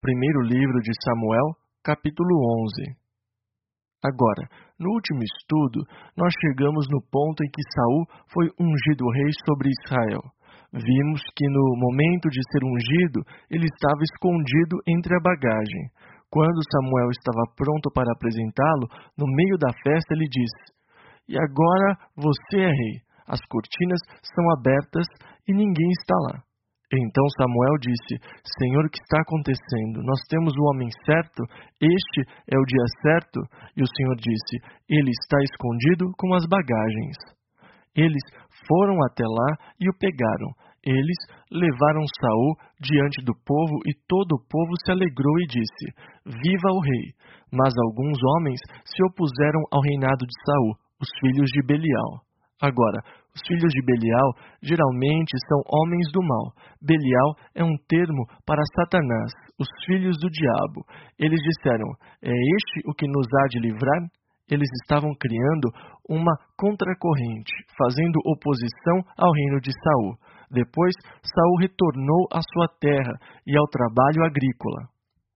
Primeiro livro de Samuel, capítulo 11. Agora, no último estudo, nós chegamos no ponto em que Saul foi ungido rei sobre Israel. Vimos que no momento de ser ungido, ele estava escondido entre a bagagem. Quando Samuel estava pronto para apresentá-lo, no meio da festa ele disse: "E agora você é rei. As cortinas são abertas e ninguém está lá." Então Samuel disse: "Senhor, o que está acontecendo? Nós temos o homem certo? Este é o dia certo?" E o Senhor disse: "Ele está escondido com as bagagens." Eles foram até lá e o pegaram. Eles levaram Saul diante do povo e todo o povo se alegrou e disse: "Viva o rei!" Mas alguns homens se opuseram ao reinado de Saul, os filhos de Belial. Agora, os filhos de Belial geralmente são homens do mal. Belial é um termo para Satanás, os filhos do diabo. Eles disseram: "É este o que nos há de livrar?" Eles estavam criando uma contracorrente, fazendo oposição ao reino de Saul. Depois, Saul retornou à sua terra e ao trabalho agrícola.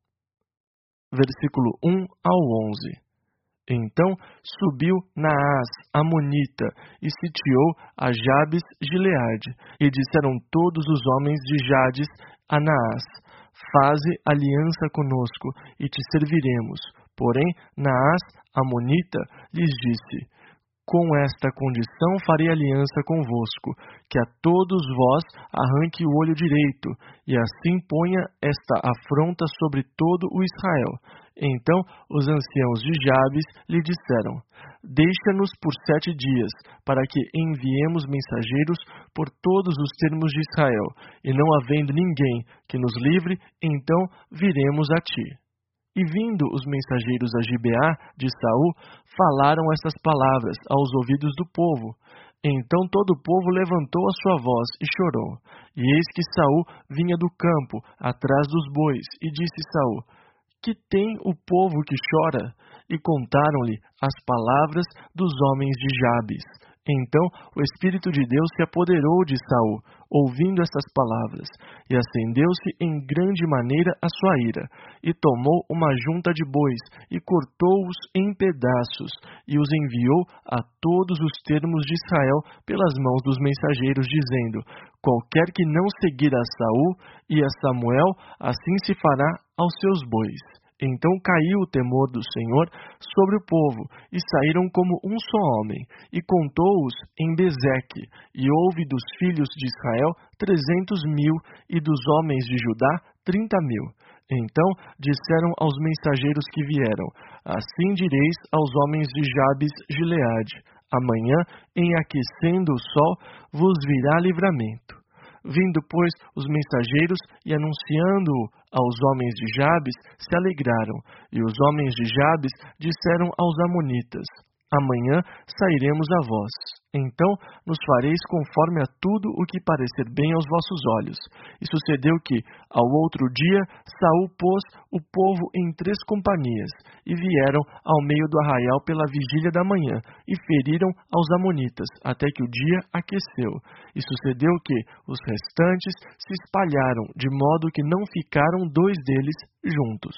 Versículo 1 ao 11. Então subiu Naás, amonita, e sitiou a Jabes Gileade. E disseram todos os homens de Jades a Naás: "Faze aliança conosco, e te serviremos." Porém, Naás, amonita, lhes disse: "Com esta condição farei aliança convosco, que a todos vós arranque o olho direito, e assim ponha esta afronta sobre todo o Israel." Então os anciãos de Jabes lhe disseram: "Deixa-nos por 7 dias, para que enviemos mensageiros por todos os termos de Israel, e não havendo ninguém que nos livre, então viremos a ti." E vindo os mensageiros a Gibeá de Saul, falaram estas palavras aos ouvidos do povo. Então todo o povo levantou a sua voz e chorou. E eis que Saul vinha do campo, atrás dos bois, e disse Saul: "Que tem o povo que chora?" E contaram-lhe as palavras dos homens de Jabes. Então o Espírito de Deus se apoderou de Saul, ouvindo estas palavras, e acendeu-se em grande maneira a sua ira, e tomou uma junta de bois, e cortou-os em pedaços, e os enviou a todos os termos de Israel pelas mãos dos mensageiros, dizendo: "Qualquer que não seguir a Saul e a Samuel, assim se fará aos seus bois." Então caiu o temor do Senhor sobre o povo, e saíram como um só homem, e contou-os em Bezeque, e houve dos filhos de Israel 300.000, e dos homens de Judá 30.000. Então disseram aos mensageiros que vieram: "Assim direis aos homens de Jabes Gileade: amanhã, em aquecendo o sol, vos virá livramento." Vindo, pois, os mensageiros e anunciando-o aos homens de Jabes, se alegraram. E os homens de Jabes disseram aos amonitas: "Amanhã sairemos a vós. Então nos fareis conforme a tudo o que parecer bem aos vossos olhos." E sucedeu que, ao outro dia, Saul pôs o povo em 3 companhias, e vieram ao meio do arraial pela vigília da manhã, e feriram aos amonitas, até que o dia aqueceu. E sucedeu que os restantes se espalharam, de modo que não ficaram 2 deles juntos.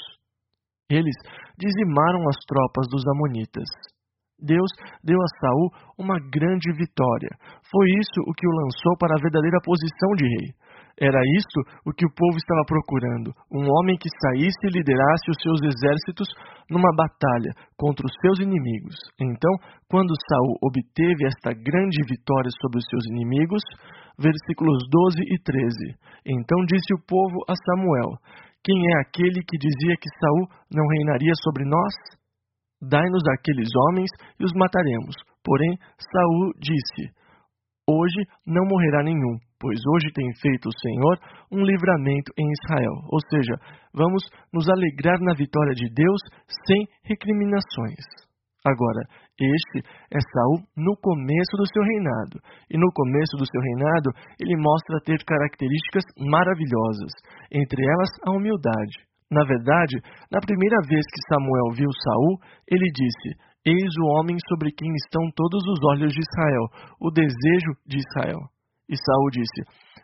Eles dizimaram as tropas dos amonitas. Deus deu a Saul uma grande vitória. Foi isso o que o lançou para a verdadeira posição de rei. Era isto o que o povo estava procurando: um homem que saísse e liderasse os seus exércitos numa batalha contra os seus inimigos. Então, quando Saul obteve esta grande vitória sobre os seus inimigos, versículos 12 e 13, então disse o povo a Samuel: "Quem é aquele que dizia que Saul não reinaria sobre nós? Dai-nos aqueles homens e os mataremos." Porém, Saul disse: "Hoje não morrerá nenhum, pois hoje tem feito o Senhor um livramento em Israel." Ou seja, vamos nos alegrar na vitória de Deus sem recriminações. Agora, este é Saul no começo do seu reinado. E no começo do seu reinado, ele mostra ter características maravilhosas, entre elas a humildade. Na verdade, na primeira vez que Samuel viu Saul, ele disse: "Eis o homem sobre quem estão todos os olhos de Israel, o desejo de Israel." E Saul disse: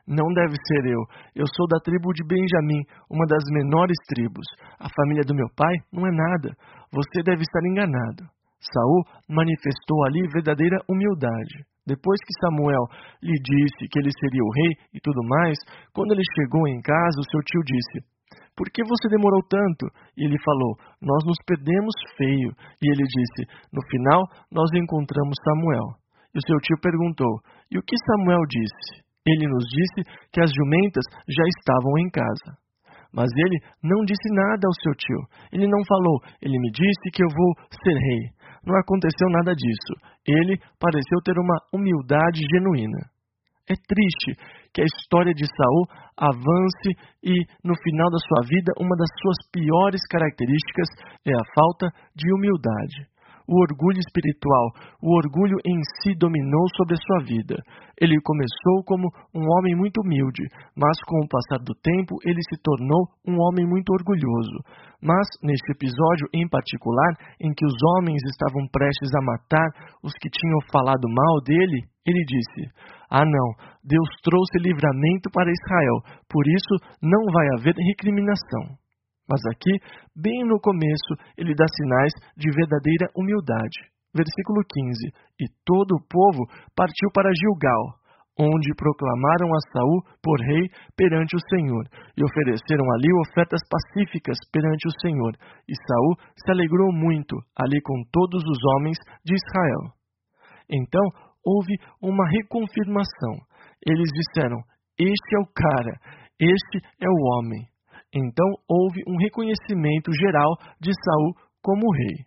Não deve ser eu. Eu sou da tribo de Benjamim, uma das menores tribos. A família do meu pai não é nada. Você deve estar enganado. Saul manifestou ali verdadeira humildade. Depois que Samuel lhe disse que ele seria o rei e tudo mais, quando ele chegou em casa, o seu tio disse: "Por que você demorou tanto?" E ele falou: "Nós nos perdemos feio." E ele disse: "No final, nós encontramos Samuel." E o seu tio perguntou: "E o que Samuel disse?" Ele nos disse que as jumentas já estavam em casa. Mas ele não disse nada ao seu tio. Ele não falou: "Ele me disse que eu vou ser rei." Não aconteceu nada disso. Ele pareceu ter uma humildade genuína. É triste que a história de Saul avance e, no final da sua vida, uma das suas piores características é a falta de humildade. O orgulho espiritual, o orgulho em si dominou sobre a sua vida. Ele começou como um homem muito humilde, mas com o passar do tempo ele se tornou um homem muito orgulhoso. Mas, neste episódio em particular, em que os homens estavam prestes a matar os que tinham falado mal dele, ele disse: "Ah não, Deus trouxe livramento para Israel, por isso não vai haver recriminação." Mas aqui, bem no começo, ele dá sinais de verdadeira humildade. Versículo 15: "E todo o povo partiu para Gilgal, onde proclamaram a Saul por rei perante o Senhor, e ofereceram ali ofertas pacíficas perante o Senhor. E Saul se alegrou muito ali com todos os homens de Israel." Então, houve uma reconfirmação. Eles disseram: "Este é o cara, este é o homem." Então houve um reconhecimento geral de Saul como rei.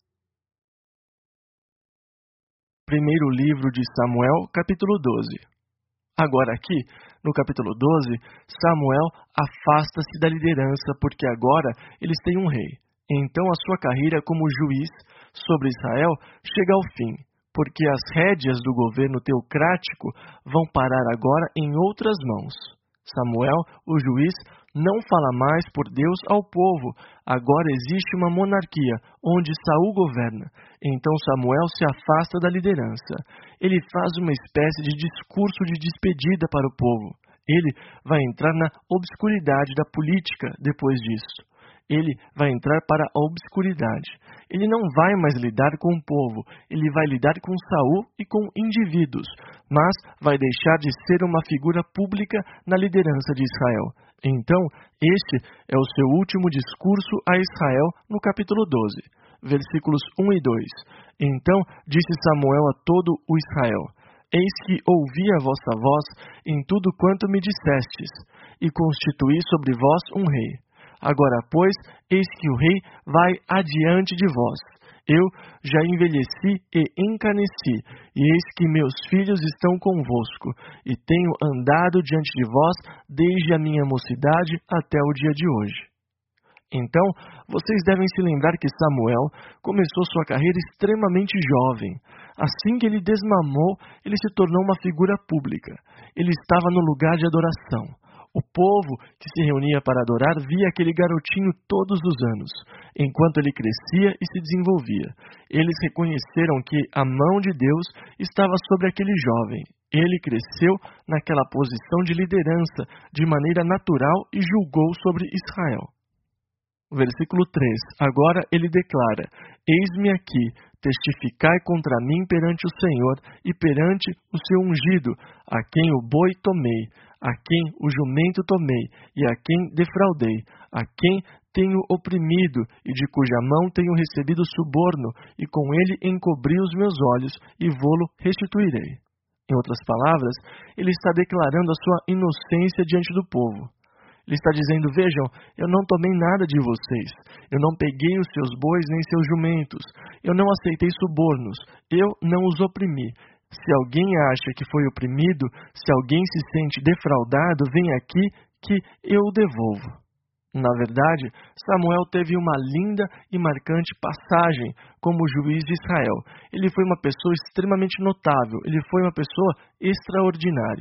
Primeiro livro de Samuel, capítulo 12. Agora aqui, no capítulo 12, Samuel afasta-se da liderança porque agora eles têm um rei. Então a sua carreira como juiz sobre Israel chega ao fim, porque as rédeas do governo teocrático vão parar agora em outras mãos. Samuel, o juiz, não fala mais por Deus ao povo. Agora existe uma monarquia, onde Saul governa. Então Samuel se afasta da liderança. Ele faz uma espécie de discurso de despedida para o povo. Ele vai entrar na obscuridade da política depois disso. Ele vai entrar para a obscuridade. Ele não vai mais lidar com o povo, ele vai lidar com Saul e com indivíduos, mas vai deixar de ser uma figura pública na liderança de Israel. Então, este é o seu último discurso a Israel no capítulo 12, versículos 1 e 2. Então disse Samuel a todo o Israel: "Eis que ouvi a vossa voz em tudo quanto me dissestes, e constituí sobre vós um rei. Agora, pois, eis que o rei vai adiante de vós. Eu já envelheci e encaneci, e eis que meus filhos estão convosco, e tenho andado diante de vós desde a minha mocidade até o dia de hoje." Então, vocês devem se lembrar que Samuel começou sua carreira extremamente jovem. Assim que ele desmamou, ele se tornou uma figura pública. Ele estava no lugar de adoração. O povo que se reunia para adorar via aquele garotinho todos os anos, enquanto ele crescia e se desenvolvia. Eles reconheceram que a mão de Deus estava sobre aquele jovem. Ele cresceu naquela posição de liderança de maneira natural e julgou sobre Israel. Versículo 3. Agora ele declara: "Eis-me aqui, testificai contra mim perante o Senhor e perante o seu ungido, a quem o boi tomei, a quem o jumento tomei e a quem defraudei, a quem tenho oprimido e de cuja mão tenho recebido suborno, e com ele encobri os meus olhos e vô-lo restituirei." Em outras palavras, ele está declarando a sua inocência diante do povo. Ele está dizendo: "Vejam, eu não tomei nada de vocês. Eu não peguei os seus bois nem seus jumentos. Eu não aceitei subornos. Eu não os oprimi. Se alguém acha que foi oprimido, se alguém se sente defraudado, vem aqui que eu o devolvo." Na verdade, Samuel teve uma linda e marcante passagem como juiz de Israel. Ele foi uma pessoa extremamente notável. Ele foi uma pessoa extraordinária.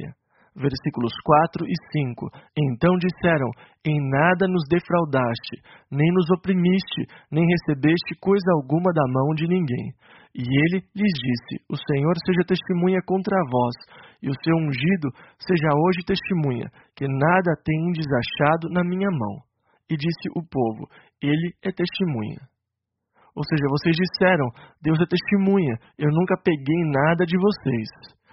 Versículos 4 e 5. Então disseram: em nada nos defraudaste, nem nos oprimiste, nem recebeste coisa alguma da mão de ninguém. E ele lhes disse: o Senhor seja testemunha contra vós, e o seu ungido seja hoje testemunha, que nada tendes achado na minha mão. E disse o povo: ele é testemunha. Ou seja, vocês disseram: Deus é testemunha, eu nunca peguei nada de vocês.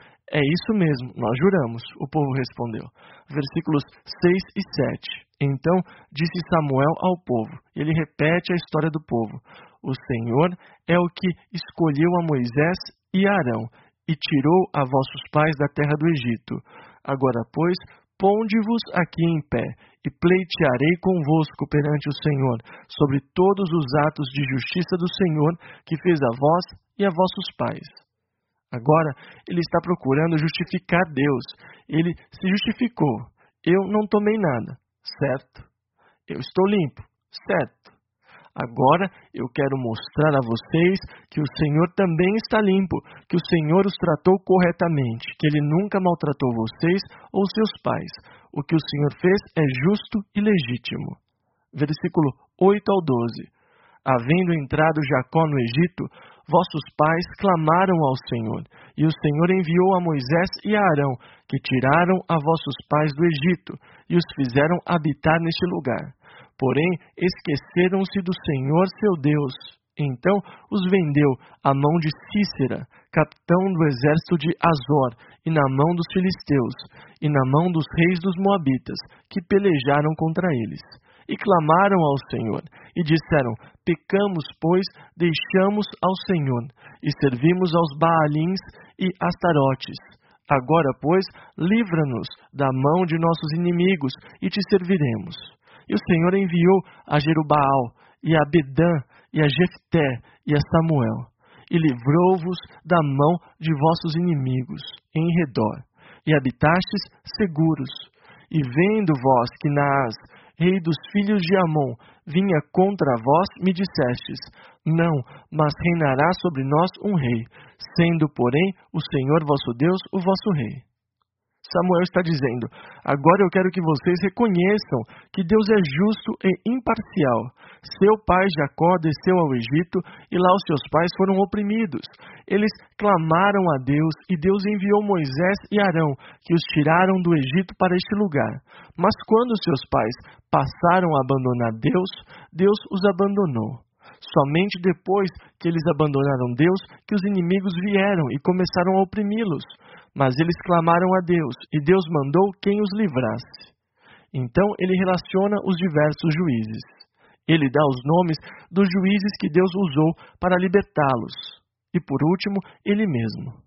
É isso mesmo, nós juramos, o povo respondeu. Versículos 6 e 7. Então disse Samuel ao povo, ele repete a história do povo: o Senhor é o que escolheu a Moisés e a Arão, e tirou a vossos pais da terra do Egito. Agora, pois, ponde-vos aqui em pé, e pleitearei convosco perante o Senhor, sobre todos os atos de justiça do Senhor, que fez a vós e a vossos pais. Agora, ele está procurando justificar Deus. Ele se justificou. Eu não tomei nada, certo? Eu estou limpo, certo? Agora, eu quero mostrar a vocês que o Senhor também está limpo, que o Senhor os tratou corretamente, que Ele nunca maltratou vocês ou seus pais. O que o Senhor fez é justo e legítimo. Versículo 8 ao 12. Havendo entrado Jacó no Egito, vossos pais clamaram ao Senhor, e o Senhor enviou a Moisés e a Arão, que tiraram a vossos pais do Egito, e os fizeram habitar neste lugar. Porém, esqueceram-se do Senhor seu Deus. Então os vendeu à mão de Sísera, capitão do exército de Azor, e na mão dos filisteus, e na mão dos reis dos moabitas, que pelejaram contra eles. E clamaram ao Senhor, e disseram: pecamos, pois deixamos ao Senhor, e servimos aos Baalins e Astarotes. Agora, pois, livra-nos da mão de nossos inimigos, e te serviremos. E o Senhor enviou a Jerubaal, e a Bedã, e a Jefté, e a Samuel, e livrou-vos da mão de vossos inimigos em redor, e habitastes seguros. E vendo vós que Naás, rei dos filhos de Amon, vinha contra vós, me dissestes: não, mas reinará sobre nós um rei, sendo, porém, o Senhor vosso Deus o vosso rei. Samuel está dizendo: agora eu quero que vocês reconheçam que Deus é justo e imparcial. Seu pai Jacó desceu ao Egito e lá os seus pais foram oprimidos. Eles clamaram a Deus e Deus enviou Moisés e Arão, que os tiraram do Egito para este lugar. Mas quando seus pais passaram a abandonar Deus, Deus os abandonou. Somente depois que eles abandonaram Deus, que os inimigos vieram e começaram a oprimi-los. Mas eles clamaram a Deus, e Deus mandou quem os livrasse. Então ele relaciona os diversos juízes. Ele dá os nomes dos juízes que Deus usou para libertá-los. E por último, ele mesmo.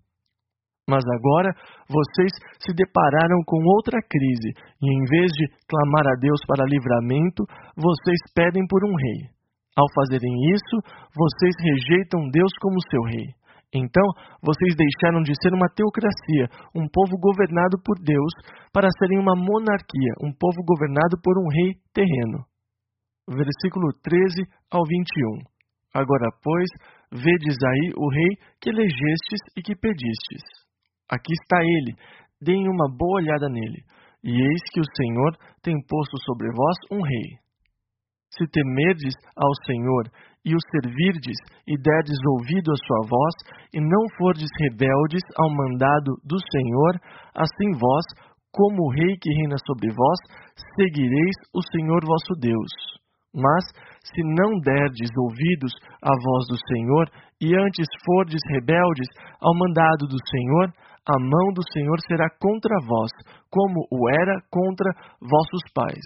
Mas agora vocês se depararam com outra crise, e em vez de clamar a Deus para livramento, vocês pedem por um rei. Ao fazerem isso, vocês rejeitam Deus como seu rei. Então, vocês deixaram de ser uma teocracia, um povo governado por Deus, para serem uma monarquia, um povo governado por um rei terreno. Versículo 13 ao 21. Agora, pois, vedes aí o rei que elegestes e que pedistes. Aqui está ele, deem uma boa olhada nele. E eis que o Senhor tem posto sobre vós um rei. Se temerdes ao Senhor e o servirdes e derdes ouvido à sua voz, e não fordes rebeldes ao mandado do Senhor, assim vós, como o rei que reina sobre vós, seguireis o Senhor vosso Deus. Mas, se não derdes ouvidos à voz do Senhor, e antes fordes rebeldes ao mandado do Senhor, a mão do Senhor será contra vós, como o era contra vossos pais.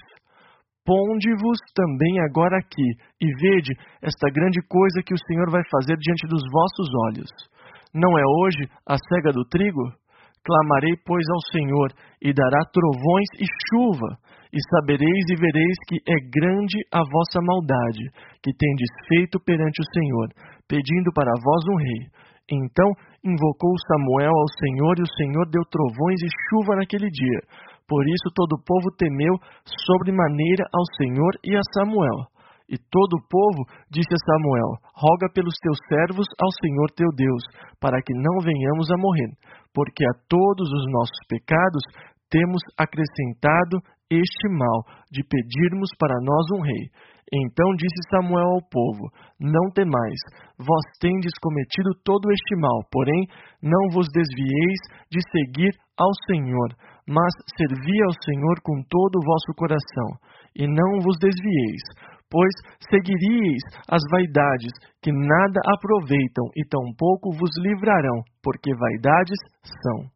Ponde-vos também agora aqui, e vede esta grande coisa que o Senhor vai fazer diante dos vossos olhos. Não é hoje a cega do trigo? Clamarei, pois, ao Senhor, e dará trovões e chuva, e sabereis e vereis que é grande a vossa maldade, que tendes feito perante o Senhor, pedindo para vós um rei. Então invocou Samuel ao Senhor, e o Senhor deu trovões e chuva naquele dia. Por isso todo o povo temeu sobremaneira ao Senhor e a Samuel. E todo o povo disse a Samuel: roga pelos teus servos ao Senhor teu Deus, para que não venhamos a morrer, porque a todos os nossos pecados temos acrescentado este mal, de pedirmos para nós um rei. Então disse Samuel ao povo: Não temais, vós tendes cometido todo este mal, porém não vos desvieis de seguir ao Senhor, mas servi ao Senhor com todo o vosso coração, e não vos desvieis, pois seguiríeis as vaidades, que nada aproveitam, e tampouco vos livrarão, porque vaidades são.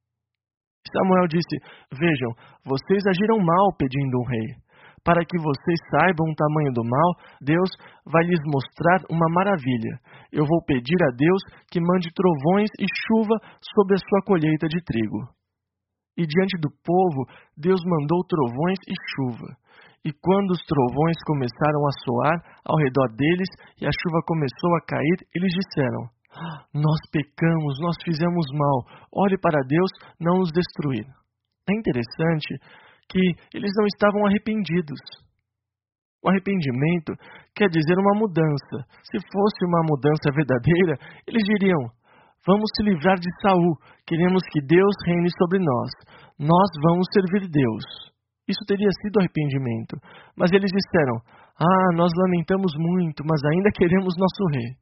Samuel disse: Vejam, vocês agiram mal pedindo um rei. Para que vocês saibam o tamanho do mal, Deus vai lhes mostrar uma maravilha. Eu vou pedir a Deus que mande trovões e chuva sobre a sua colheita de trigo. E diante do povo, Deus mandou trovões e chuva. E quando os trovões começaram a soar ao redor deles e a chuva começou a cair, eles disseram: Nós pecamos, nós fizemos mal. Ore para Deus não nos destruir. É interessante que eles não estavam arrependidos. O arrependimento quer dizer uma mudança. Se fosse uma mudança verdadeira, eles diriam: Vamos se livrar de Saul, queremos que Deus reine sobre nós. Nós vamos servir Deus. Isso teria sido arrependimento. Mas eles disseram: Nós lamentamos muito, mas ainda queremos nosso rei.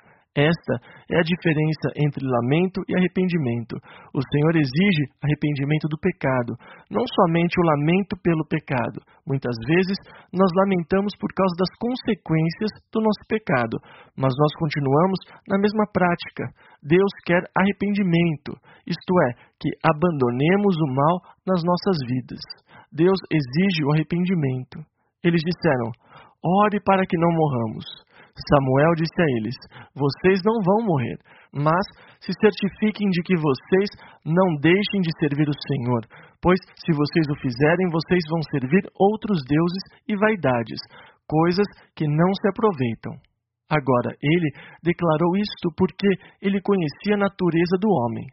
Esta é a diferença entre lamento e arrependimento. O Senhor exige arrependimento do pecado, não somente o lamento pelo pecado. Muitas vezes, nós lamentamos por causa das consequências do nosso pecado, mas nós continuamos na mesma prática. Deus quer arrependimento, isto é, que abandonemos o mal nas nossas vidas. Deus exige o arrependimento. Eles disseram: Ore para que não morramos. Samuel disse a eles: Vocês não vão morrer, mas se certifiquem de que vocês não deixem de servir o Senhor, pois se vocês o fizerem, vocês vão servir outros deuses e vaidades, coisas que não se aproveitam. Agora, ele declarou isto porque ele conhecia a natureza do homem.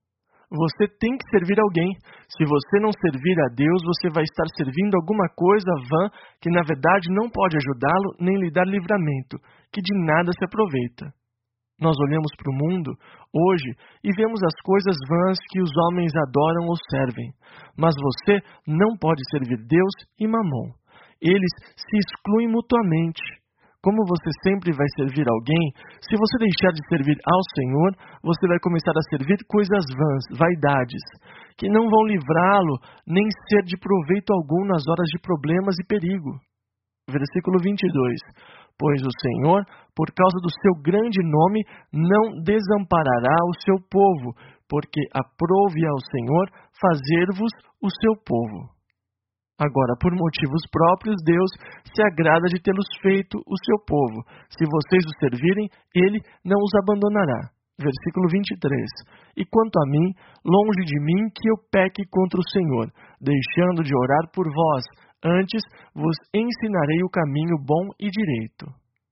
Você tem que servir alguém. Se você não servir a Deus, você vai estar servindo alguma coisa vã que na verdade não pode ajudá-lo nem lhe dar livramento, que de nada se aproveita. Nós olhamos para o mundo hoje e vemos as coisas vãs que os homens adoram ou servem. Mas você não pode servir Deus e Mamon. Eles se excluem mutuamente. Como você sempre vai servir alguém, se você deixar de servir ao Senhor, você vai começar a servir coisas vãs, vaidades, que não vão livrá-lo nem ser de proveito algum nas horas de problemas e perigo. Versículo 22. Pois o Senhor, por causa do seu grande nome, não desamparará o seu povo, porque aprove ao Senhor fazer-vos o seu povo. Agora, por motivos próprios, Deus se agrada de tê-los feito o seu povo. Se vocês o servirem, ele não os abandonará. Versículo 23. E quanto a mim, longe de mim que eu peque contra o Senhor, deixando de orar por vós, antes vos ensinarei o caminho bom e direito.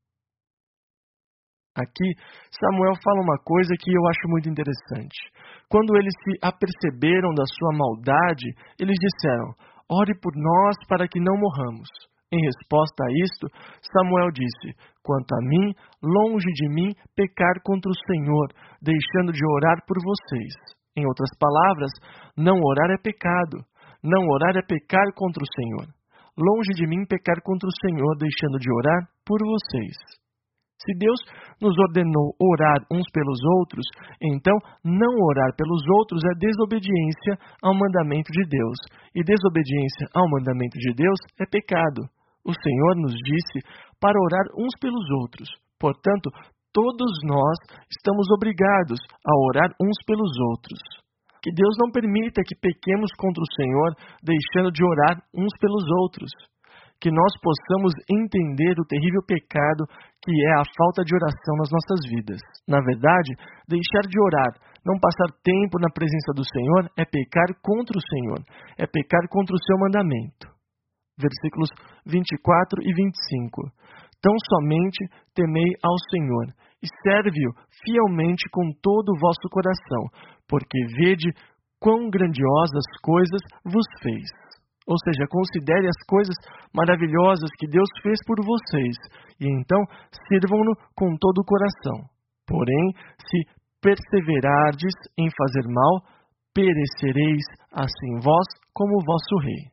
Aqui, Samuel fala uma coisa que eu acho muito interessante. Quando eles se aperceberam da sua maldade, eles disseram: Ore por nós para que não morramos. Em resposta a isto, Samuel disse: Quanto a mim, longe de mim pecar contra o Senhor, deixando de orar por vocês. Em outras palavras, não orar é pecado. Não orar é pecar contra o Senhor. Longe de mim pecar contra o Senhor, deixando de orar por vocês. Se Deus nos ordenou orar uns pelos outros, então não orar pelos outros é desobediência ao mandamento de Deus. E desobediência ao mandamento de Deus é pecado. O Senhor nos disse para orar uns pelos outros. Portanto, todos nós estamos obrigados a orar uns pelos outros. Que Deus não permita que pequemos contra o Senhor, deixando de orar uns pelos outros. Que nós possamos entender o terrível pecado que é a falta de oração nas nossas vidas. Na verdade, deixar de orar, não passar tempo na presença do Senhor, é pecar contra o Senhor, é pecar contra o seu mandamento. Versículos 24 e 25. Tão somente temei ao Senhor, e serve-o fielmente com todo o vosso coração, porque vede quão grandiosas coisas vos fez. Ou seja, considere as coisas maravilhosas que Deus fez por vocês, e então sirvam-no com todo o coração. Porém, se perseverardes em fazer mal, perecereis, assim vós como o vosso rei.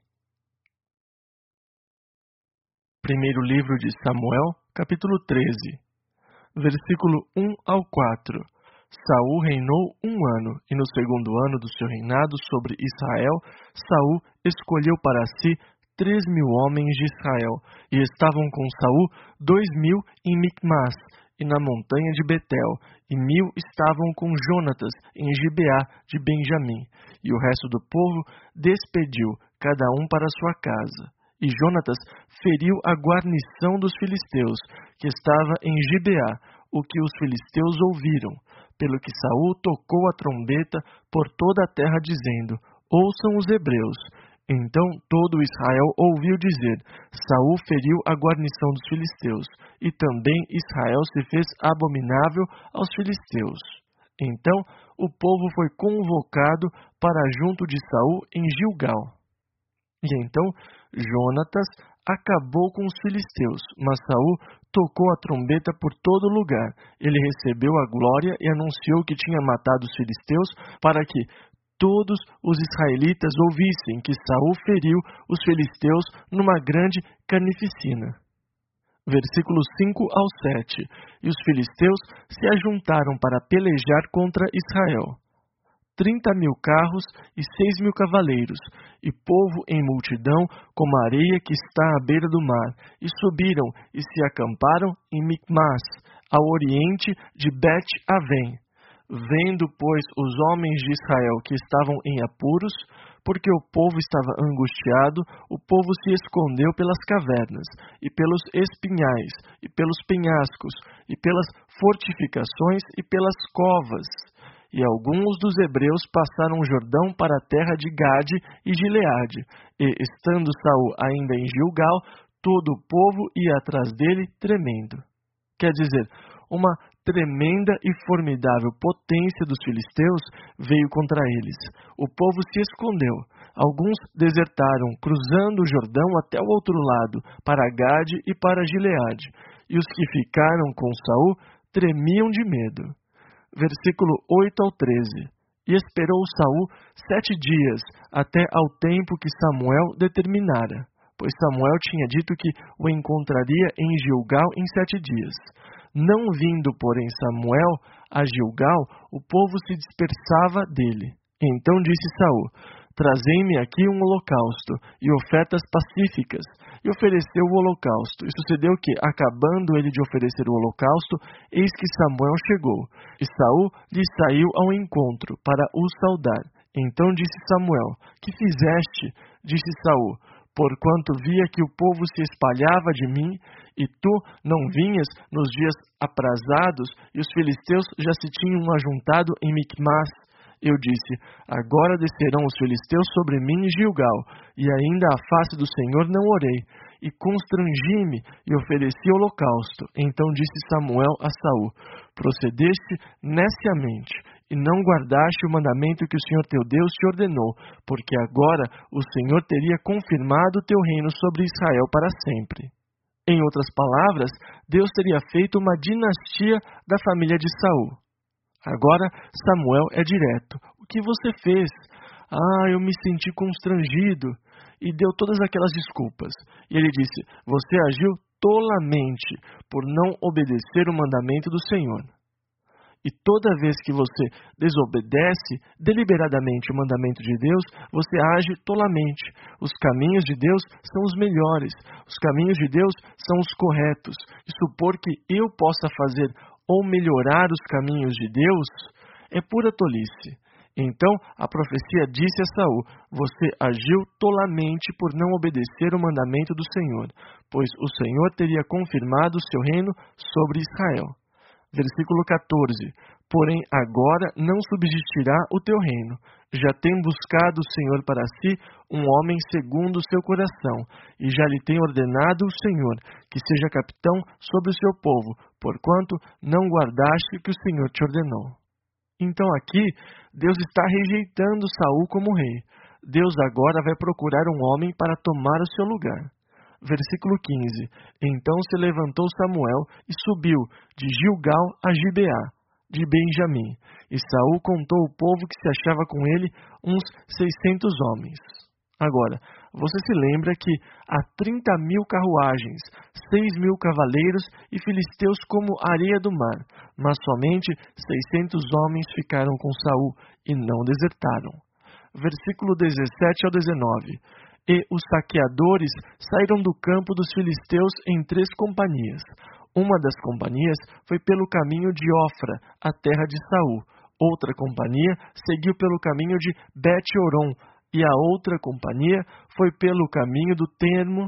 Primeiro livro de Samuel, capítulo 13, versículo 1 ao 4. Saul reinou 1 ano, e no segundo ano do seu reinado sobre Israel, Saul escolheu para si 3.000 homens de Israel, e estavam com Saul 2.000 em Micmas, e na montanha de Betel, e 1.000 estavam com Jonatas em Gibeá de Benjamim, e o resto do povo despediu, cada um para sua casa. E Jonatas feriu a guarnição dos filisteus, que estava em Gibeá, o que os filisteus ouviram, pelo que Saul tocou a trombeta por toda a terra, dizendo: ouçam os hebreus. Então todo Israel ouviu dizer: Saul feriu a guarnição dos filisteus, e também Israel se fez abominável aos filisteus. Então o povo foi convocado para junto de Saul em Gilgal. E então Jonatas acabou com os filisteus, mas Saul tocou a trombeta por todo lugar. Ele recebeu a glória e anunciou que tinha matado os filisteus, para que todos os israelitas ouvissem que Saul feriu os filisteus numa grande carnificina. Versículos 5 ao 7. E os filisteus se ajuntaram para pelejar contra Israel. 30.000 carros e 6.000 cavaleiros, e povo em multidão, como a areia que está à beira do mar, e subiram e se acamparam em Micmas, ao oriente de Bet-Avém. Vendo, pois, os homens de Israel que estavam em apuros, porque o povo estava angustiado, o povo se escondeu pelas cavernas, e pelos espinhais, e pelos penhascos, e pelas fortificações, e pelas covas. E alguns dos hebreus passaram o Jordão para a terra de Gade e Gileade, e, estando Saul ainda em Gilgal, todo o povo ia atrás dele tremendo. Quer dizer, uma tremenda e formidável potência dos filisteus veio contra eles. O povo se escondeu. Alguns desertaram, cruzando o Jordão até o outro lado, para Gade e para Gileade. E os que ficaram com Saul tremiam de medo. Versículo 8 ao 13. E esperou Saul 7 dias, até ao tempo que Samuel determinara, pois Samuel tinha dito que o encontraria em Gilgal em 7 dias. Não vindo, porém, Samuel a Gilgal, o povo se dispersava dele. Então disse Saul: trazei-me aqui um holocausto e ofertas pacíficas. E ofereceu o holocausto. E sucedeu que, acabando ele de oferecer o holocausto, eis que Samuel chegou. E Saul lhe saiu ao encontro, para o saudar. Então disse Samuel: que fizeste? Disse Saul: porquanto via que o povo se espalhava de mim, e tu não vinhas nos dias aprazados, e os filisteus já se tinham ajuntado em Micmas. Eu disse: agora descerão os filisteus sobre mim em Gilgal, e ainda à face do Senhor não orei, e constrangi-me e ofereci holocausto. Então disse Samuel a Saul: procedeste neciamente, e não guardaste o mandamento que o Senhor teu Deus te ordenou, porque agora o Senhor teria confirmado o teu reino sobre Israel para sempre. Em outras palavras, Deus teria feito uma dinastia da família de Saul. Agora Samuel é direto. O que você fez? Eu me senti constrangido. E deu todas aquelas desculpas. E ele disse: você agiu tolamente por não obedecer o mandamento do Senhor. E toda vez que você desobedece deliberadamente o mandamento de Deus, você age tolamente. Os caminhos de Deus são os melhores. Os caminhos de Deus são os corretos. E supor que eu possa fazer ou melhorar os caminhos de Deus é pura tolice. Então a profecia disse a Saul: você agiu tolamente por não obedecer o mandamento do Senhor, pois o Senhor teria confirmado o seu reino sobre Israel. Versículo 14. Porém agora não subsistirá o teu reino. Já tem buscado o Senhor para si um homem segundo o seu coração, e já lhe tem ordenado o Senhor que seja capitão sobre o seu povo, porquanto não guardaste o que o Senhor te ordenou. Então aqui, Deus está rejeitando Saul como rei. Deus agora vai procurar um homem para tomar o seu lugar. Versículo 15. Então se levantou Samuel e subiu de Gilgal a Gibeá. de Benjamim. E Saul contou ao povo que se achava com ele uns 600 homens. Agora, você se lembra que há 30.000 carruagens, 6.000 cavaleiros e filisteus como areia do mar, mas somente 600 homens ficaram com Saul e não desertaram. Versículo 17 ao 19. E os saqueadores saíram do campo dos filisteus em 3 companhias. Uma das companhias foi pelo caminho de Ofra, a terra de Saul. Outra companhia seguiu pelo caminho de Bet-Horon, e a outra companhia foi pelo caminho do termo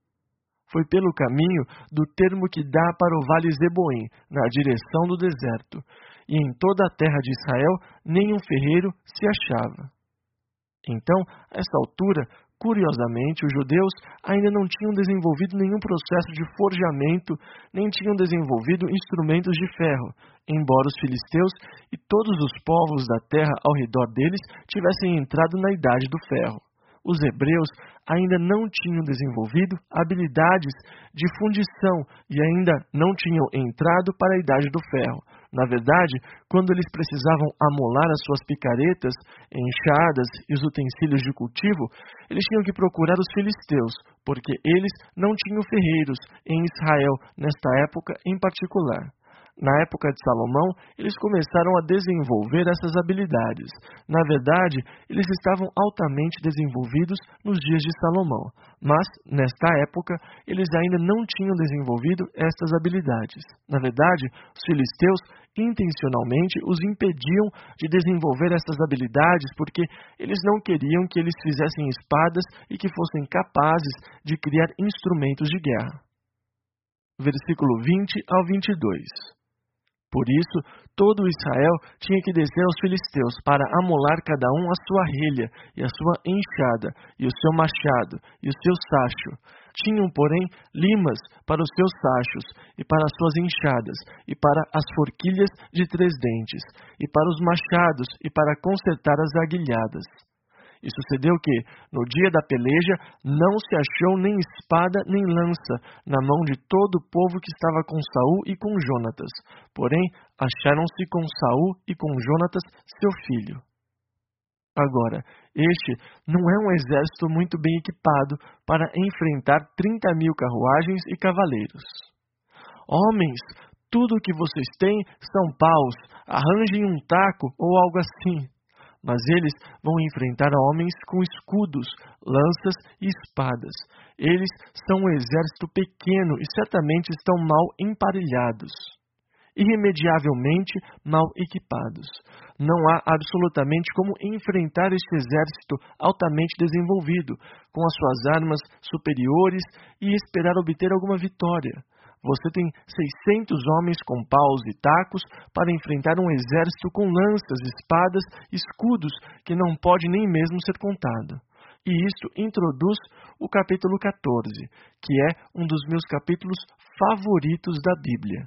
que dá para o vale Zeboim, na direção do deserto. E em toda a terra de Israel nenhum ferreiro se achava. Então, a essa altura, curiosamente, os judeus ainda não tinham desenvolvido nenhum processo de forjamento, nem tinham desenvolvido instrumentos de ferro, embora os filisteus e todos os povos da terra ao redor deles tivessem entrado na idade do ferro. Os hebreus ainda não tinham desenvolvido habilidades de fundição e ainda não tinham entrado para a idade do ferro. Na verdade, quando eles precisavam amolar as suas picaretas, enxadas e os utensílios de cultivo, eles tinham que procurar os filisteus, porque eles não tinham ferreiros em Israel nesta época em particular. Na época de Salomão, eles começaram a desenvolver essas habilidades. Na verdade, eles estavam altamente desenvolvidos nos dias de Salomão, mas, nesta época, eles ainda não tinham desenvolvido estas habilidades. Na verdade, os filisteus intencionalmente os impediam de desenvolver essas habilidades porque eles não queriam que eles fizessem espadas e que fossem capazes de criar instrumentos de guerra. Versículo 20 ao 22. Por isso, todo Israel tinha que descer aos filisteus para amolar cada um a sua relha, e a sua enxada, e o seu machado, e o seu sacho. Tinham, porém, limas para os seus sachos, e para as suas enxadas, e para as forquilhas de 3 dentes, e para os machados, e para consertar as aguilhadas. E sucedeu que, no dia da peleja, não se achou nem espada nem lança na mão de todo o povo que estava com Saul e com Jonatas. Porém, acharam-se com Saul e com Jonatas, seu filho. Agora, este não é um exército muito bem equipado para enfrentar 30.000 carruagens e cavaleiros. Homens, tudo o que vocês têm são paus, arranjem um taco ou algo assim. Mas eles vão enfrentar homens com escudos, lanças e espadas. Eles são um exército pequeno e certamente estão mal emparelhados, irremediavelmente mal equipados. Não há absolutamente como enfrentar este exército altamente desenvolvido, com as suas armas superiores e esperar obter alguma vitória. Você tem 600 homens com paus e tacos para enfrentar um exército com lanças, espadas, escudos, que não pode nem mesmo ser contado. E isto introduz o capítulo 14, que é um dos meus capítulos favoritos da Bíblia.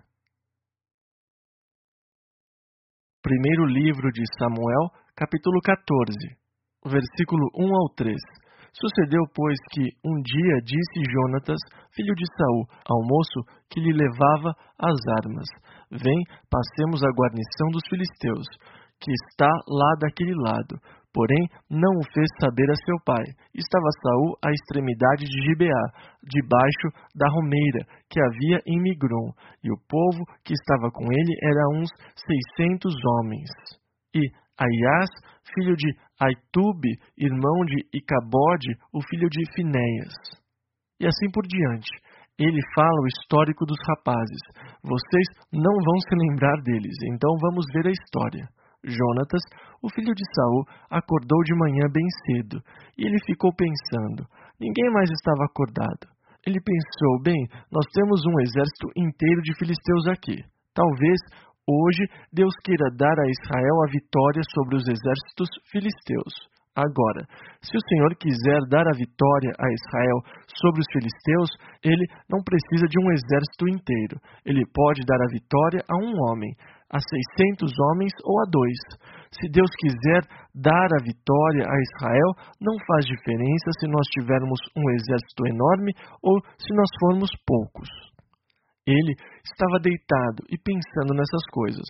Primeiro livro de Samuel, capítulo 14, versículo 1 ao 3. Sucedeu, pois, que um dia disse Jonatas, filho de Saul, ao moço que lhe levava as armas: Vem, passemos a guarnição dos filisteus, que está lá daquele lado. Porém, não o fez saber a seu pai. Estava Saul à extremidade de Gibeá, debaixo da romeira que havia em Migron, e o povo que estava com ele era uns 600 homens. E Aias, filho de Aitube, irmão de Icabode, o filho de Finéias. E assim por diante. Ele fala o histórico dos rapazes. Vocês não vão se lembrar deles, então vamos ver a história. Jonatas, o filho de Saul, acordou de manhã bem cedo, e ele ficou pensando. Ninguém mais estava acordado. Ele pensou, bem, nós temos um exército inteiro de filisteus aqui. Talvez hoje Deus queira dar a Israel a vitória sobre os exércitos filisteus. Agora, se o Senhor quiser dar a vitória a Israel sobre os filisteus, ele não precisa de um exército inteiro. Ele pode dar a vitória a um homem, a 600 homens ou a 2. Se Deus quiser dar a vitória a Israel, não faz diferença se nós tivermos um exército enorme ou se nós formos poucos. Ele estava deitado e pensando nessas coisas.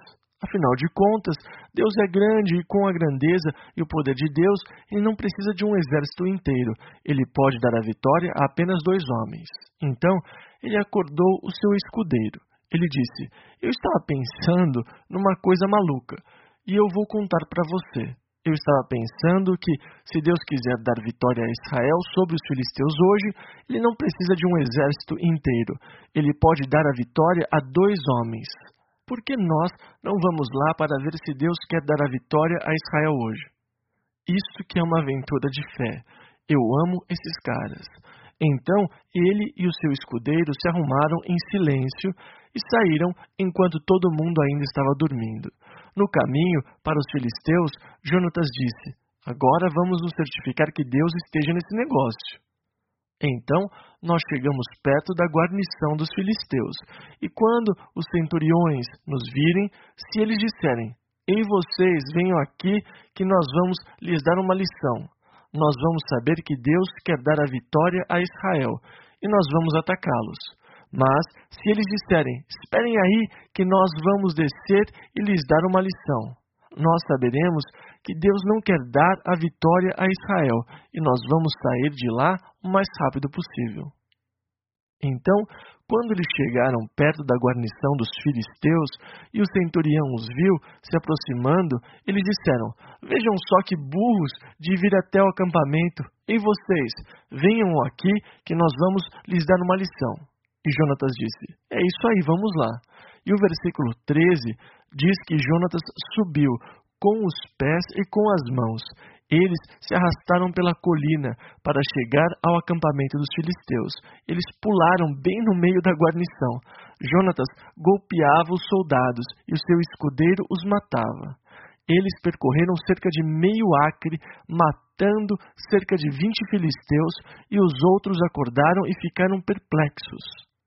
Afinal de contas, Deus é grande e com a grandeza e o poder de Deus, ele não precisa de um exército inteiro. Ele pode dar a vitória a apenas 2 homens. Então, ele acordou o seu escudeiro. Ele disse: eu estava pensando numa coisa maluca e eu vou contar para você. Eu estava pensando que, se Deus quiser dar vitória a Israel sobre os filisteus hoje, ele não precisa de um exército inteiro. Ele pode dar a vitória a 2 homens. Por que nós não vamos lá para ver se Deus quer dar a vitória a Israel hoje? Isso que é uma aventura de fé. Eu amo esses caras. Então, ele e o seu escudeiro se arrumaram em silêncio e saíram enquanto todo mundo ainda estava dormindo. No caminho para os filisteus, Jonatas disse: agora vamos nos certificar que Deus esteja nesse negócio. Então, nós chegamos perto da guarnição dos filisteus, e quando os centuriões nos virem, se eles disserem: ei, vocês, venham aqui que nós vamos lhes dar uma lição. Nós vamos saber que Deus quer dar a vitória a Israel, e nós vamos atacá-los. Mas, se eles disserem: esperem aí que nós vamos descer e lhes dar uma lição, nós saberemos que Deus não quer dar a vitória a Israel, e nós vamos sair de lá o mais rápido possível. Então, quando eles chegaram perto da guarnição dos filisteus, e o centurião os viu se aproximando, eles disseram: vejam só que burros de vir até o acampamento. E vocês, venham aqui que nós vamos lhes dar uma lição. E Jonatas disse: é isso aí, vamos lá. E o versículo 13 diz que Jonatas subiu com os pés e com as mãos. Eles se arrastaram pela colina para chegar ao acampamento dos filisteus. Eles pularam bem no meio da guarnição. Jonatas golpeava os soldados e o seu escudeiro os matava. Eles percorreram cerca de meio acre, matando cerca de 20 filisteus, e os outros acordaram e ficaram perplexos.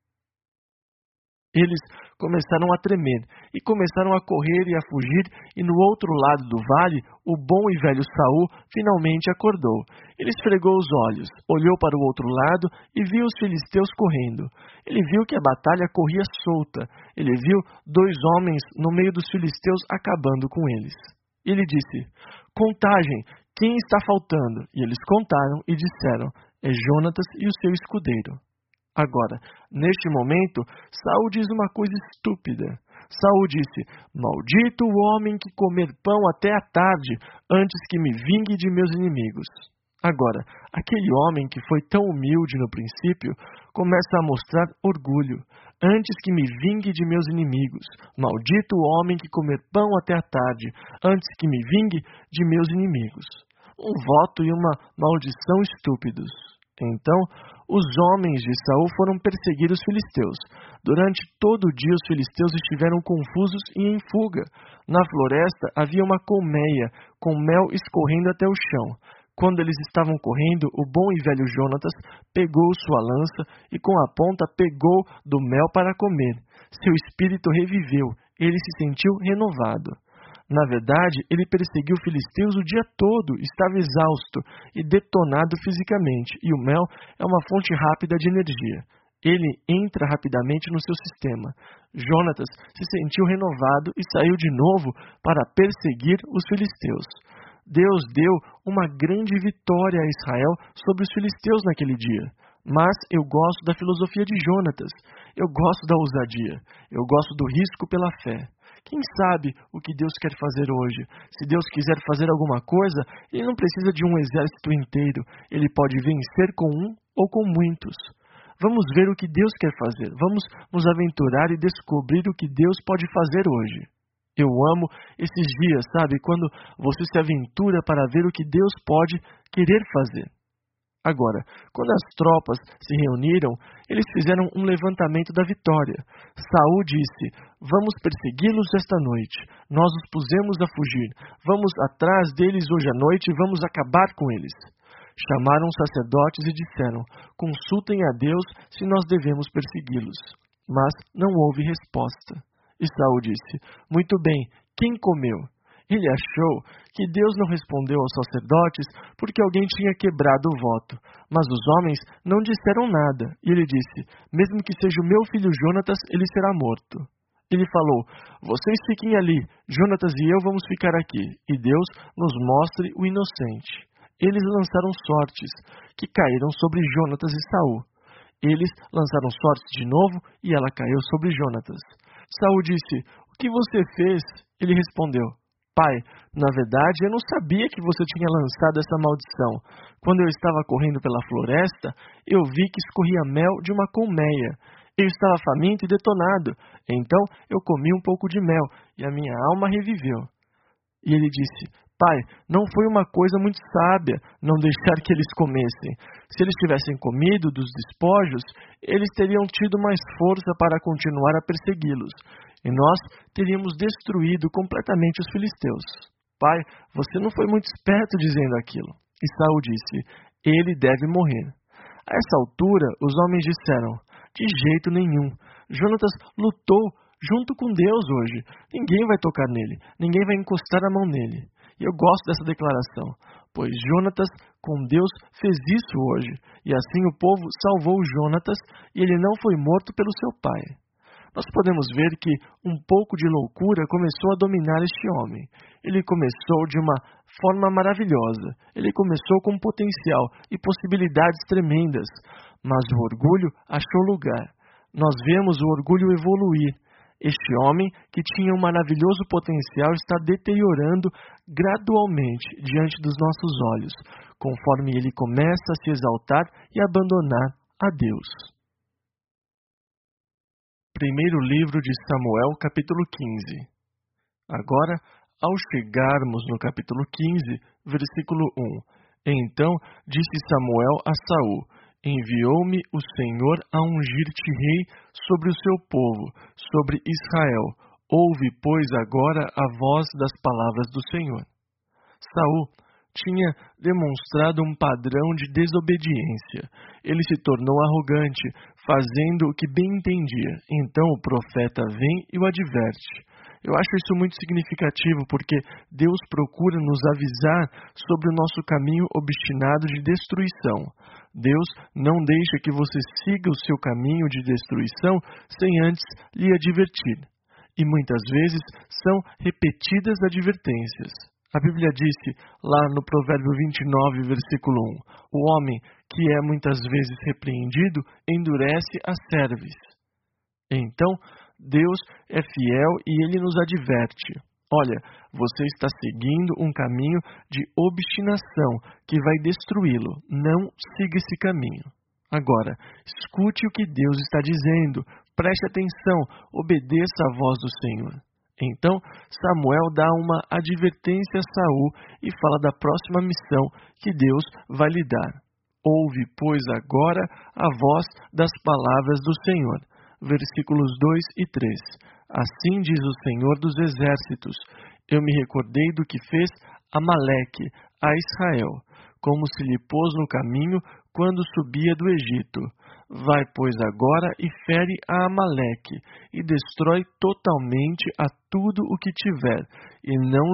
Eles começaram a tremer e começaram a correr e a fugir, e no outro lado do vale, o bom e velho Saul finalmente acordou. Ele esfregou os olhos, olhou para o outro lado e viu os filisteus correndo. Ele viu que a batalha corria solta. Ele viu 2 homens no meio dos filisteus acabando com eles. Ele disse: contagem, quem está faltando? E eles contaram e disseram: é Jonatas e o seu escudeiro. Agora, neste momento, Saul diz uma coisa estúpida. Saul disse: maldito o homem que comer pão até a tarde, antes que me vingue de meus inimigos. Agora, aquele homem que foi tão humilde no princípio, começa a mostrar orgulho. Antes que me vingue de meus inimigos. Maldito o homem que comer pão até a tarde, antes que me vingue de meus inimigos. Um voto e uma maldição estúpidos. Então, os homens de Saul foram perseguir os filisteus. Durante todo o dia os filisteus estiveram confusos e em fuga. Na floresta havia uma colmeia, com mel escorrendo até o chão. Quando eles estavam correndo, o bom e velho Jonatas pegou sua lança e com a ponta pegou do mel para comer. Seu espírito reviveu, ele se sentiu renovado. Na verdade, ele perseguiu os filisteus o dia todo, estava exausto e detonado fisicamente, e o mel é uma fonte rápida de energia. Ele entra rapidamente no seu sistema. Jonatas se sentiu renovado e saiu de novo para perseguir os filisteus. Deus deu uma grande vitória a Israel sobre os filisteus naquele dia. Mas eu gosto da filosofia de Jonatas. Eu gosto da ousadia. Eu gosto do risco pela fé. Quem sabe o que Deus quer fazer hoje? Se Deus quiser fazer alguma coisa, Ele não precisa de um exército inteiro. Ele pode vencer com um ou com muitos. Vamos ver o que Deus quer fazer. Vamos nos aventurar e descobrir o que Deus pode fazer hoje. Eu amo esses dias, sabe? Quando você se aventura para ver o que Deus pode querer fazer. Agora, quando as tropas se reuniram, eles fizeram um levantamento da vitória. Saul disse: vamos persegui-los esta noite. Nós os pusemos a fugir. Vamos atrás deles hoje à noite e vamos acabar com eles. Chamaram os sacerdotes e disseram: consultem a Deus se nós devemos persegui-los. Mas não houve resposta. E Saul disse: muito bem, quem comeu? Ele achou que Deus não respondeu aos sacerdotes porque alguém tinha quebrado o voto. Mas os homens não disseram nada. E ele disse: mesmo que seja o meu filho Jonatas, ele será morto. Ele falou: vocês fiquem ali, Jonatas e eu vamos ficar aqui, e Deus nos mostre o inocente. Eles lançaram sortes, que caíram sobre Jonatas e Saul. Eles lançaram sortes de novo, e ela caiu sobre Jonatas. Saul disse: o que você fez? Ele respondeu: pai, na verdade eu não sabia que você tinha lançado essa maldição. Quando eu estava correndo pela floresta, eu vi que escorria mel de uma colmeia. Eu estava faminto e detonado, então eu comi um pouco de mel, e a minha alma reviveu. E ele disse: pai, não foi uma coisa muito sábia não deixar que eles comessem. Se eles tivessem comido dos despojos, eles teriam tido mais força para continuar a persegui-los, e nós teríamos destruído completamente os filisteus. Pai, você não foi muito esperto dizendo aquilo. E Saul disse: ele deve morrer. A essa altura, os homens disseram: de jeito nenhum. Jonatas lutou junto com Deus hoje. Ninguém vai tocar nele. Ninguém vai encostar a mão nele. E eu gosto dessa declaração, pois Jonatas com Deus fez isso hoje. E assim o povo salvou Jonatas e ele não foi morto pelo seu pai. Nós podemos ver que um pouco de loucura começou a dominar este homem. Ele começou de uma forma maravilhosa. Ele começou com potencial e possibilidades tremendas. Mas o orgulho achou lugar. Nós vemos o orgulho evoluir. Este homem, que tinha um maravilhoso potencial, está deteriorando gradualmente diante dos nossos olhos, conforme ele começa a se exaltar e abandonar a Deus. Primeiro livro de Samuel, capítulo 15. Agora, ao chegarmos no capítulo 15, versículo 1, então disse Samuel a Saul: enviou-me o Senhor a ungir-te rei sobre o seu povo, sobre Israel. Ouve, pois, agora a voz das palavras do Senhor. Saul tinha demonstrado um padrão de desobediência. Ele se tornou arrogante, fazendo o que bem entendia. Então o profeta vem e o adverte. Eu acho isso muito significativo porque Deus procura nos avisar sobre o nosso caminho obstinado de destruição. Deus não deixa que você siga o seu caminho de destruição sem antes lhe advertir. E muitas vezes são repetidas advertências. A Bíblia disse lá no Provérbio 29, versículo 1, o homem que é muitas vezes repreendido endurece a cerviz. Então, Deus é fiel e Ele nos adverte. Olha, você está seguindo um caminho de obstinação que vai destruí-lo. Não siga esse caminho. Agora, escute o que Deus está dizendo. Preste atenção, obedeça à voz do Senhor. Então, Samuel dá uma advertência a Saul e fala da próxima missão que Deus vai lhe dar. Ouve, pois, agora a voz das palavras do Senhor. Versículos 2 e 3. Assim diz o Senhor dos Exércitos: eu me recordei do que fez Amaleque a Israel, como se lhe pôs no caminho quando subia do Egito. Vai, pois, agora e fere a Amaleque, e destrói totalmente a tudo o que tiver, e não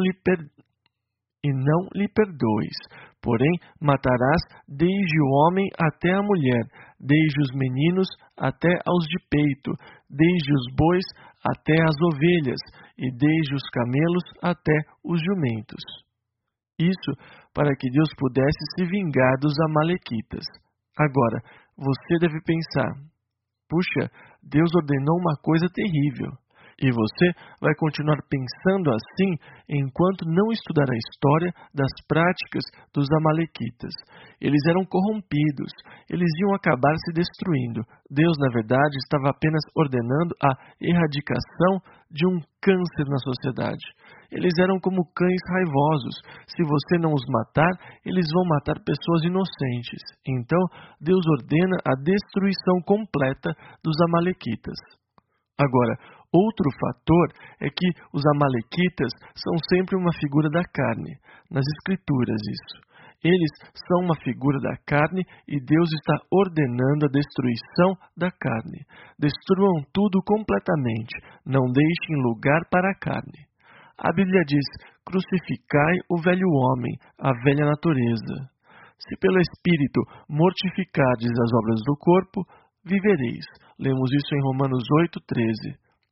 lhe perdoes. Porém, matarás desde o homem até a mulher, desde os meninos até aos de peito, desde os bois até as ovelhas, e desde os camelos até os jumentos. Isso para que Deus pudesse se vingar dos amalequitas. Agora, você deve pensar: puxa, Deus ordenou uma coisa terrível. E você vai continuar pensando assim enquanto não estudar a história das práticas dos amalequitas. Eles eram corrompidos, eles iam acabar se destruindo. Deus, na verdade, estava apenas ordenando a erradicação de um câncer na sociedade. Eles eram como cães raivosos. Se você não os matar, eles vão matar pessoas inocentes. Então, Deus ordena a destruição completa dos amalequitas. Agora, outro fator é que os amalequitas são sempre uma figura da carne. Nas Escrituras, isso. Eles são uma figura da carne e Deus está ordenando a destruição da carne. Destruam tudo completamente. Não deixem lugar para a carne. A Bíblia diz: crucificai o velho homem, a velha natureza. Se pelo Espírito mortificardes as obras do corpo, vivereis. Lemos isso em Romanos 8:13.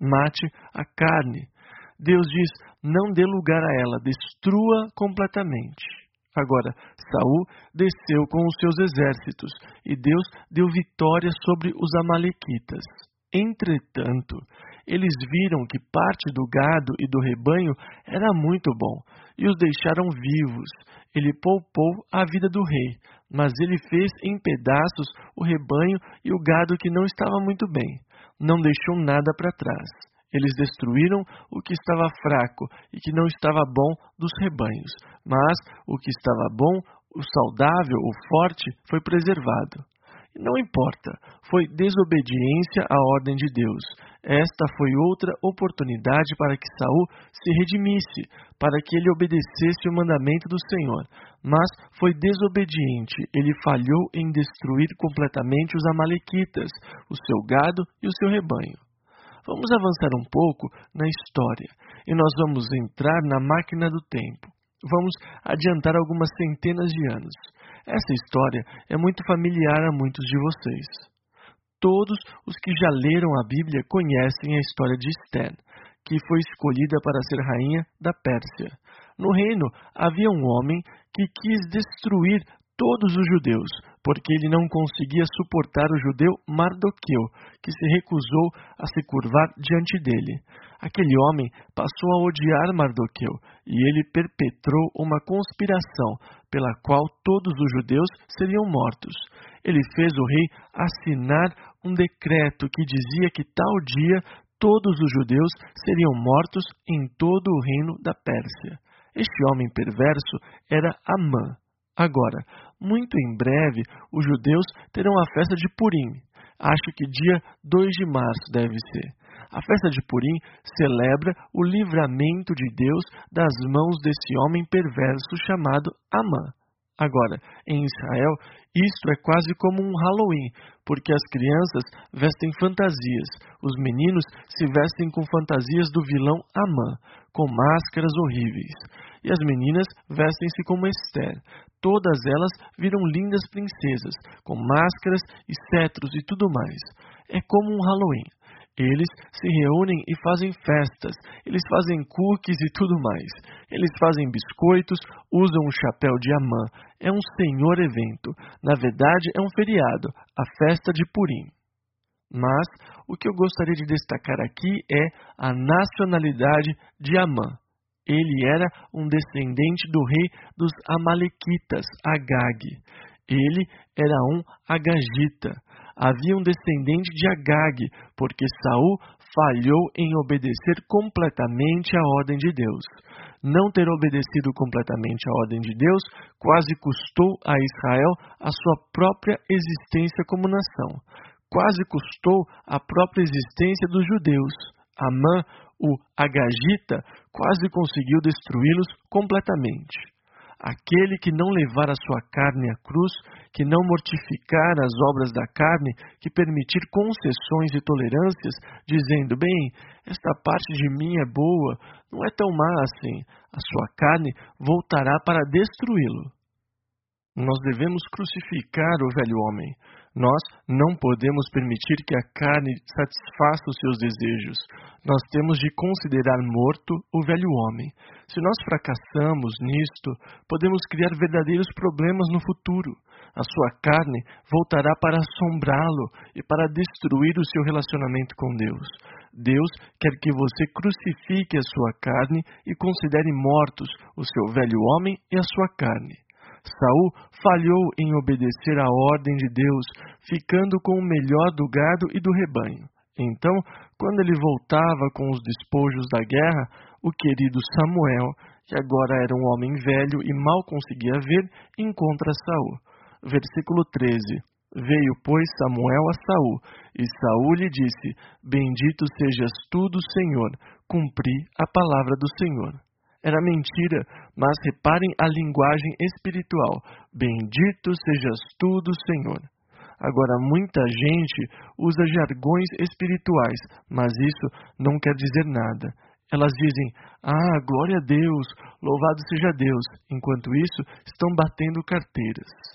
mate a carne. Deus diz, não dê lugar a ela, destrua completamente. Agora, Saul desceu com os seus exércitos, e Deus deu vitória sobre os amalequitas. Entretanto, eles viram que parte do gado e do rebanho era muito bom, e os deixaram vivos. Ele poupou a vida do rei, mas ele fez em pedaços o rebanho e o gado que não estava muito bem. Não deixou nada para trás. Eles destruíram o que estava fraco e que não estava bom dos rebanhos, mas o que estava bom, o saudável, o forte, foi preservado. Não importa, foi desobediência à ordem de Deus. Esta foi outra oportunidade para que Saul se redimisse, para que ele obedecesse o mandamento do Senhor. Mas foi desobediente, ele falhou em destruir completamente os amalequitas, o seu gado e o seu rebanho. Vamos avançar um pouco na história, e nós vamos entrar na máquina do tempo. Vamos adiantar algumas centenas de anos. Essa história é muito familiar a muitos de vocês. Todos os que já leram a Bíblia conhecem a história de Esther, que foi escolhida para ser rainha da Pérsia. No reino havia um homem que quis destruir todos os judeus, porque ele não conseguia suportar o judeu Mardoqueu, que se recusou a se curvar diante dele. Aquele homem passou a odiar Mardoqueu, e ele perpetrou uma conspiração pela qual todos os judeus seriam mortos. Ele fez o rei assinar um decreto que dizia que tal dia todos os judeus seriam mortos em todo o reino da Pérsia. Este homem perverso era Amã. Agora, muito em breve, os judeus terão a festa de Purim. Acho que dia 2 de março deve ser. A festa de Purim celebra o livramento de Deus das mãos desse homem perverso chamado Amã. Agora, em Israel, isto é quase como um Halloween, porque as crianças vestem fantasias. Os meninos se vestem com fantasias do vilão Amã, com máscaras horríveis. E as meninas vestem-se como Esther. Todas elas viram lindas princesas, com máscaras e cetros e tudo mais. É como um Halloween. Eles se reúnem e fazem festas, eles fazem cookies e tudo mais. Eles fazem biscoitos, usam o chapéu de Amã. É um senhor evento. Na verdade, é um feriado, a festa de Purim. Mas o que eu gostaria de destacar aqui é a nacionalidade de Amã. Ele era um descendente do rei dos Amalequitas, Agag. Ele era um agagita. Havia um descendente de Agag, porque Saul falhou em obedecer completamente à ordem de Deus. Não ter obedecido completamente à ordem de Deus quase custou a Israel a sua própria existência como nação. Quase custou a própria existência dos judeus. Amã, o agagita, quase conseguiu destruí-los completamente. Aquele que não levar a sua carne à cruz, que não mortificar as obras da carne, que permitir concessões e tolerâncias, dizendo, bem, esta parte de mim é boa, não é tão má assim, a sua carne voltará para destruí-lo. Nós devemos crucificar o velho homem. Nós não podemos permitir que a carne satisfaça os seus desejos. Nós temos de considerar morto o velho homem. Se nós fracassamos nisto, podemos criar verdadeiros problemas no futuro. A sua carne voltará para assombrá-lo e para destruir o seu relacionamento com Deus. Deus quer que você crucifique a sua carne e considere mortos o seu velho homem e a sua carne. Saul falhou em obedecer à ordem de Deus, ficando com o melhor do gado e do rebanho. Então, quando ele voltava com os despojos da guerra, o querido Samuel, que agora era um homem velho e mal conseguia ver, encontra Saul. Versículo 13. Veio, pois, Samuel a Saul, e Saul lhe disse, bendito sejas tu do Senhor, cumpri a palavra do Senhor. Era mentira, mas reparem a linguagem espiritual. Bendito sejas tu do Senhor. Agora, muita gente usa jargões espirituais, mas isso não quer dizer nada. Elas dizem, glória a Deus, louvado seja Deus, enquanto isso estão batendo carteiras.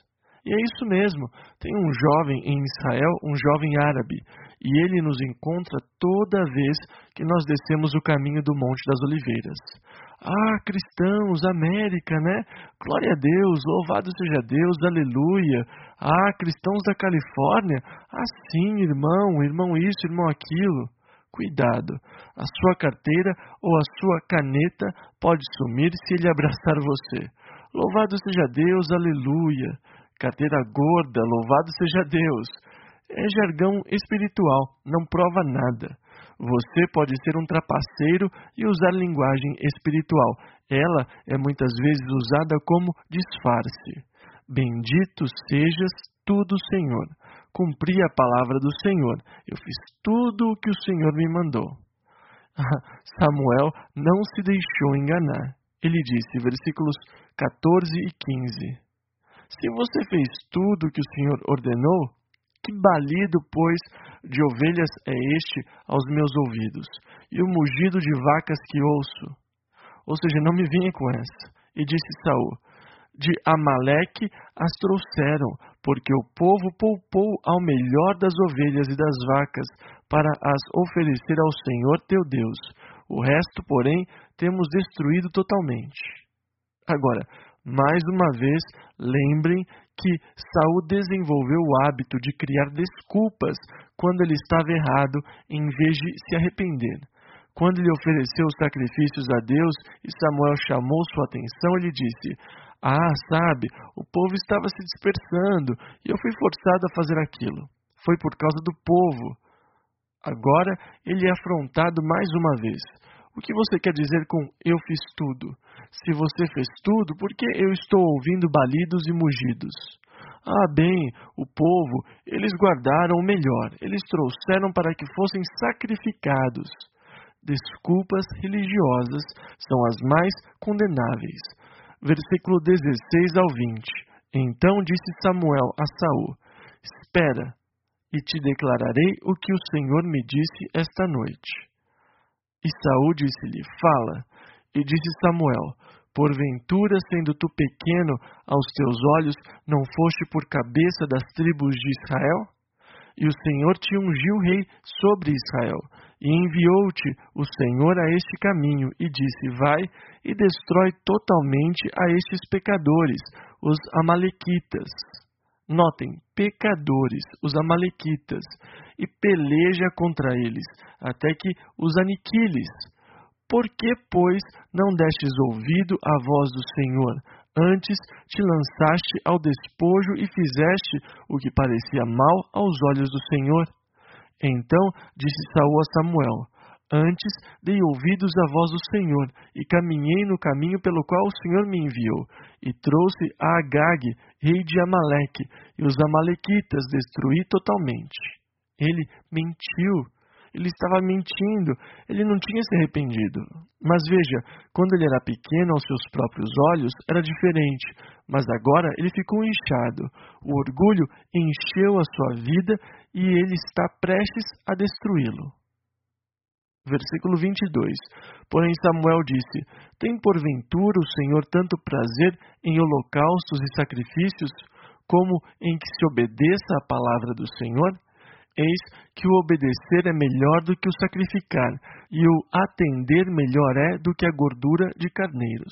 E é isso mesmo, tem um jovem em Israel, um jovem árabe, e ele nos encontra toda vez que nós descemos o caminho do Monte das Oliveiras. Ah, cristãos, América, né? Glória a Deus, louvado seja Deus, aleluia. Ah, cristãos da Califórnia, ah sim, irmão isso, irmão aquilo. Cuidado, a sua carteira ou a sua caneta pode sumir se ele abraçar você. Louvado seja Deus, aleluia. Carteira gorda, louvado seja Deus. É jargão espiritual, não prova nada. Você pode ser um trapaceiro e usar linguagem espiritual. Ela é muitas vezes usada como disfarce. Bendito sejas tu do Senhor. Cumpri a palavra do Senhor. Eu fiz tudo o que o Senhor me mandou. Samuel não se deixou enganar. Ele disse, versículos 14 e 15. Se você fez tudo o que o Senhor ordenou, que balido, pois, de ovelhas é este aos meus ouvidos, e o mugido de vacas que ouço? Ou seja, não me vinha com essa. E disse Saul, de Amaleque as trouxeram, porque o povo poupou ao melhor das ovelhas e das vacas, para as oferecer ao Senhor teu Deus. O resto, porém, temos destruído totalmente. Agora, mais uma vez, lembrem que Saul desenvolveu o hábito de criar desculpas quando ele estava errado, em vez de se arrepender. Quando ele ofereceu os sacrifícios a Deus e Samuel chamou sua atenção, ele disse, sabe, o povo estava se dispersando e eu fui forçado a fazer aquilo. Foi por causa do povo. Agora ele é afrontado mais uma vez. O que você quer dizer com eu fiz tudo? Se você fez tudo, por que eu estou ouvindo balidos e mugidos? Bem, o povo, eles guardaram o melhor. Eles trouxeram para que fossem sacrificados. Desculpas religiosas são as mais condenáveis. Versículo 16 ao 20. Então disse Samuel a Saul, espera, e te declararei o que o Senhor me disse esta noite. E Saul disse-lhe, fala. E disse Samuel, porventura, sendo tu pequeno aos teus olhos, não foste por cabeça das tribos de Israel? E o Senhor te ungiu rei sobre Israel, e enviou-te o Senhor a este caminho, e disse, vai e destrói totalmente a estes pecadores, os amalequitas. Notem, pecadores, os amalequitas, e peleja contra eles, até que os aniquiles. Por que, pois, não destes ouvido à voz do Senhor? Antes te lançaste ao despojo e fizeste o que parecia mal aos olhos do Senhor. Então disse Saul a Samuel, antes dei ouvidos à voz do Senhor, e caminhei no caminho pelo qual o Senhor me enviou, e trouxe a Agag, rei de Amaleque, e os amalequitas destruí totalmente. Ele mentiu. Ele estava mentindo, ele não tinha se arrependido. Mas veja, quando ele era pequeno aos seus próprios olhos, era diferente, mas agora ele ficou inchado. O orgulho encheu a sua vida e ele está prestes a destruí-lo. Versículo 22. Porém Samuel disse, tem porventura o Senhor tanto prazer em holocaustos e sacrifícios, como em que se obedeça à palavra do Senhor? Eis que o obedecer é melhor do que o sacrificar, e o atender melhor é do que a gordura de carneiros.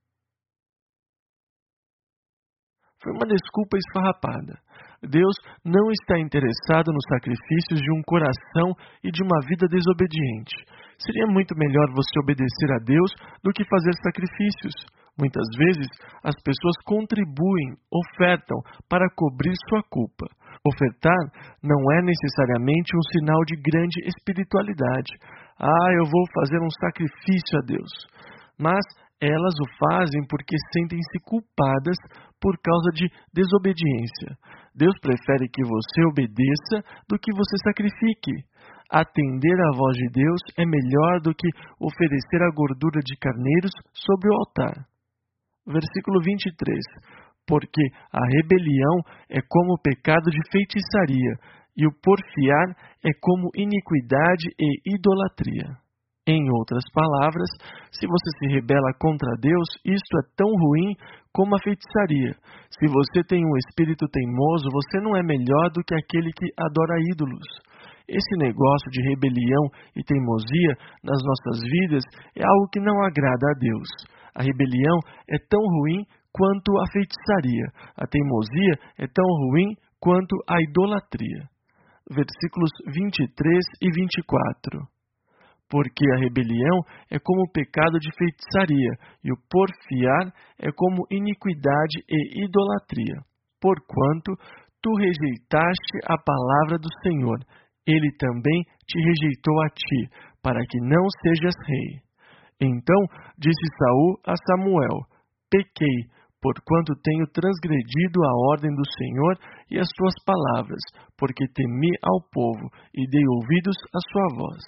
Foi uma desculpa esfarrapada. Deus não está interessado nos sacrifícios de um coração e de uma vida desobediente. Seria muito melhor você obedecer a Deus do que fazer sacrifícios. Muitas vezes, as pessoas contribuem, ofertam para cobrir sua culpa. Ofertar não é necessariamente um sinal de grande espiritualidade. Eu vou fazer um sacrifício a Deus. Mas elas o fazem porque sentem-se culpadas por causa de desobediência. Deus prefere que você obedeça do que você sacrifique. Atender à voz de Deus é melhor do que oferecer a gordura de carneiros sobre o altar. Versículo 23. Porque a rebelião é como o pecado de feitiçaria, e o porfiar é como iniquidade e idolatria. Em outras palavras, se você se rebela contra Deus, isto é tão ruim como a feitiçaria. Se você tem um espírito teimoso, você não é melhor do que aquele que adora ídolos. Esse negócio de rebelião e teimosia nas nossas vidas é algo que não agrada a Deus. A rebelião é tão ruim quanto a feitiçaria. A teimosia é tão ruim quanto a idolatria. Versículos 23 e 24. Porque a rebelião é como o pecado de feitiçaria, e o porfiar é como iniquidade e idolatria. Porquanto tu rejeitaste a palavra do Senhor, ele também te rejeitou a ti, para que não sejas rei. Então disse Saul a Samuel: Pequei, porquanto tenho transgredido a ordem do Senhor e as suas palavras, porque temi ao povo e dei ouvidos à sua voz.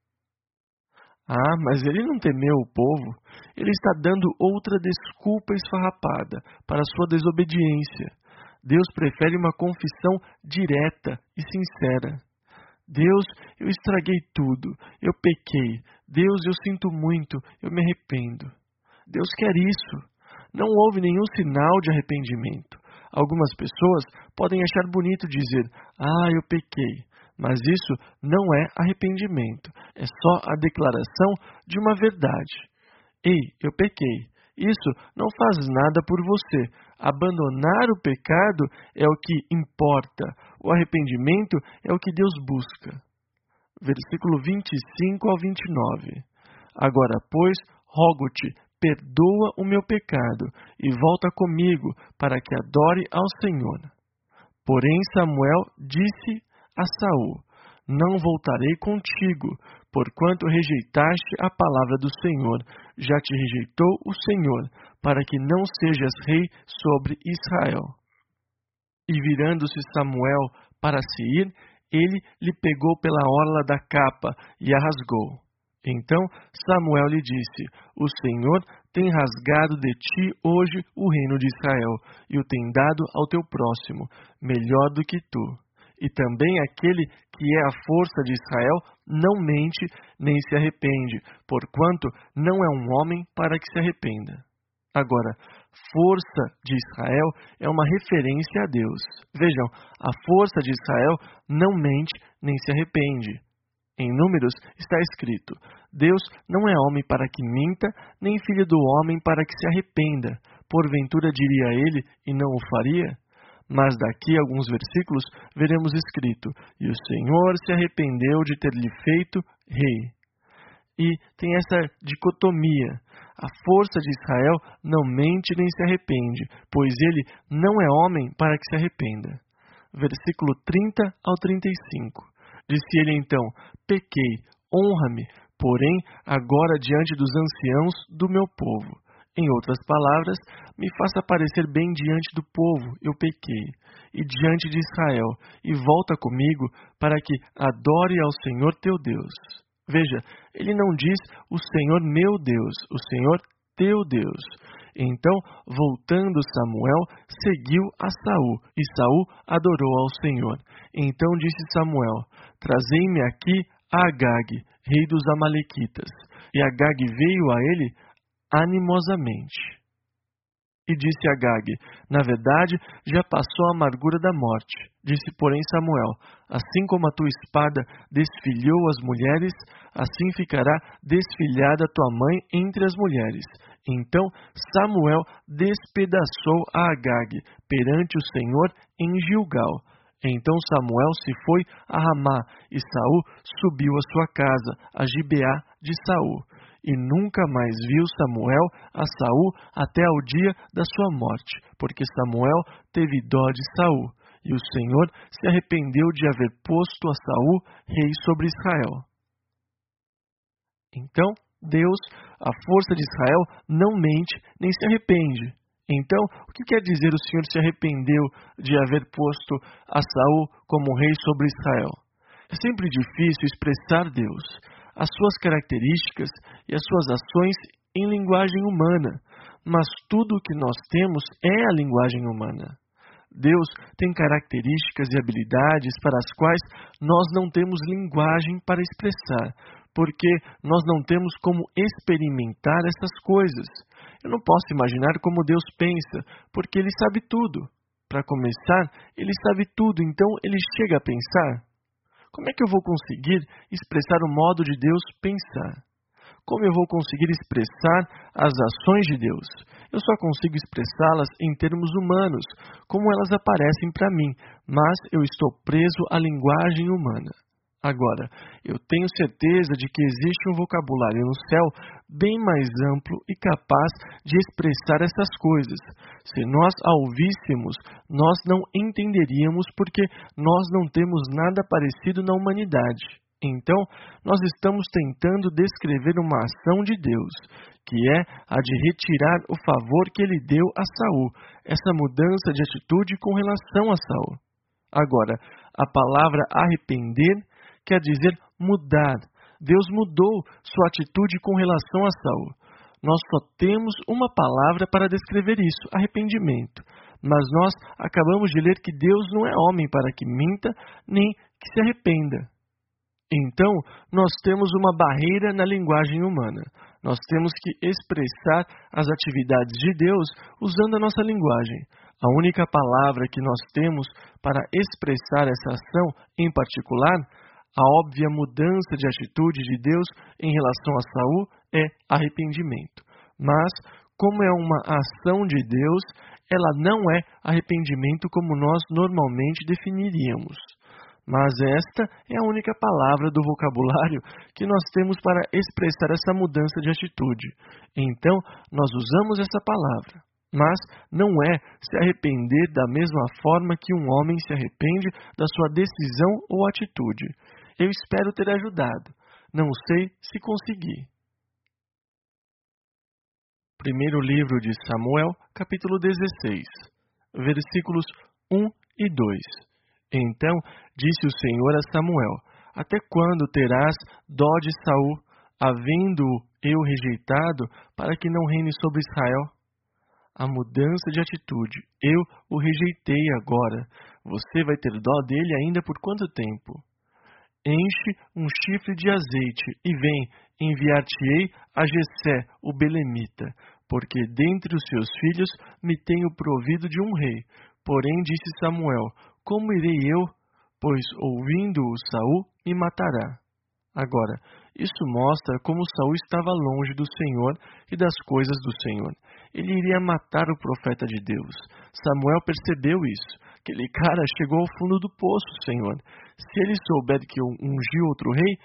Ah, mas ele não temeu o povo. Ele está dando outra desculpa esfarrapada para sua desobediência. Deus prefere uma confissão direta e sincera. Deus, eu estraguei tudo. Eu pequei. Deus, eu sinto muito. Eu me arrependo. Deus quer isso. Não houve nenhum sinal de arrependimento. Algumas pessoas podem achar bonito dizer: eu pequei. Mas isso não é arrependimento, é só a declaração de uma verdade. Ei, eu pequei. Isso não faz nada por você. Abandonar o pecado é o que importa. O arrependimento é o que Deus busca. Versículo 25 ao 29. Agora, pois, rogo-te, perdoa o meu pecado e volta comigo para que adore ao Senhor. Porém, Samuel disse a Saul: Não voltarei contigo, porquanto rejeitaste a palavra do Senhor. Já te rejeitou o Senhor, para que não sejas rei sobre Israel. E virando-se Samuel para se ir, ele lhe pegou pela orla da capa e a rasgou. Então Samuel lhe disse: O Senhor tem rasgado de ti hoje o reino de Israel, e o tem dado ao teu próximo, melhor do que tu. E também aquele que é a força de Israel não mente nem se arrepende, porquanto não é um homem para que se arrependa. Agora, força de Israel é uma referência a Deus. Vejam, a força de Israel não mente nem se arrepende. Em Números está escrito: Deus não é homem para que minta, nem filho do homem para que se arrependa. Porventura diria ele e não o faria? Mas daqui a alguns versículos veremos escrito: E o Senhor se arrependeu de ter lhe feito rei. E tem essa dicotomia. A força de Israel não mente nem se arrepende, pois ele não é homem para que se arrependa. Versículo 30 ao 35. Disse ele então: Pequei, honra-me, porém agora diante dos anciãos do meu povo. Em outras palavras, me faça parecer bem diante do povo, eu pequei, e diante de Israel, e volta comigo para que adore ao Senhor teu Deus. Veja, ele não diz o Senhor meu Deus, o Senhor teu Deus. Então, voltando Samuel, seguiu a Saul, e Saul adorou ao Senhor. Então disse Samuel: Trazei-me aqui a Agag, rei dos Amalequitas. E Agag veio a ele animosamente. E disse Agag: Na verdade, já passou a amargura da morte. Disse, porém, Samuel: Assim como a tua espada desfilhou as mulheres, assim ficará desfilhada tua mãe entre as mulheres. Então Samuel despedaçou a Agag perante o Senhor em Gilgal. Então Samuel se foi a Ramá, e Saul subiu à sua casa, a Gibeá de Saul. E nunca mais viu Samuel a Saul até ao dia da sua morte, porque Samuel teve dó de Saul, e o Senhor se arrependeu de haver posto a Saul rei sobre Israel. Então, Deus, a força de Israel, não mente nem se arrepende. Então, o que quer dizer o Senhor se arrependeu de haver posto a Saul como rei sobre Israel? É sempre difícil expressar Deus, as suas características e as suas ações em linguagem humana, mas tudo o que nós temos é a linguagem humana. Deus tem características e habilidades para as quais nós não temos linguagem para expressar, porque nós não temos como experimentar essas coisas. Eu não posso imaginar como Deus pensa, porque Ele sabe tudo. Para começar, Ele sabe tudo, então Ele chega a pensar. Como é que eu vou conseguir expressar o modo de Deus pensar? Como eu vou conseguir expressar as ações de Deus? Eu só consigo expressá-las em termos humanos, como elas aparecem para mim, mas eu estou preso à linguagem humana. Agora, eu tenho certeza de que existe um vocabulário no céu bem mais amplo e capaz de expressar essas coisas. Se nós a ouvíssemos, nós não entenderíamos porque nós não temos nada parecido na humanidade. Então, nós estamos tentando descrever uma ação de Deus, que é a de retirar o favor que ele deu a Saul, essa mudança de atitude com relação a Saul. Agora, a palavra arrepender quer dizer mudar. Deus mudou sua atitude com relação a Saul. Nós só temos uma palavra para descrever isso, arrependimento. Mas nós acabamos de ler que Deus não é homem para que minta, nem que se arrependa. Então, nós temos uma barreira na linguagem humana. Nós temos que expressar as atividades de Deus usando a nossa linguagem. A única palavra que nós temos para expressar essa ação em particular, a óbvia mudança de atitude de Deus em relação a Saul, é arrependimento. Mas, como é uma ação de Deus, ela não é arrependimento como nós normalmente definiríamos. Mas esta é a única palavra do vocabulário que nós temos para expressar essa mudança de atitude. Então, nós usamos essa palavra. Mas não é se arrepender da mesma forma que um homem se arrepende da sua decisão ou atitude. Eu espero ter ajudado. Não sei se consegui. Primeiro livro de Samuel, capítulo 16, versículos 1 e 2. Então disse o Senhor a Samuel: Até quando terás dó de Saul, havendo-o eu rejeitado, para que não reine sobre Israel? A mudança de atitude. Eu o rejeitei agora. Você vai ter dó dele ainda por quanto tempo? Enche um chifre de azeite e vem, enviar-te-ei a Jessé, o belemita, porque dentre os seus filhos me tenho provido de um rei. Porém disse Samuel: Como irei eu? Pois ouvindo-o Saul me matará. Agora, isso mostra como Saul estava longe do Senhor e das coisas do Senhor. Ele iria matar o profeta de Deus. Samuel percebeu isso. Aquele cara chegou ao fundo do poço, Senhor. Se ele souber que eu ungi outro rei,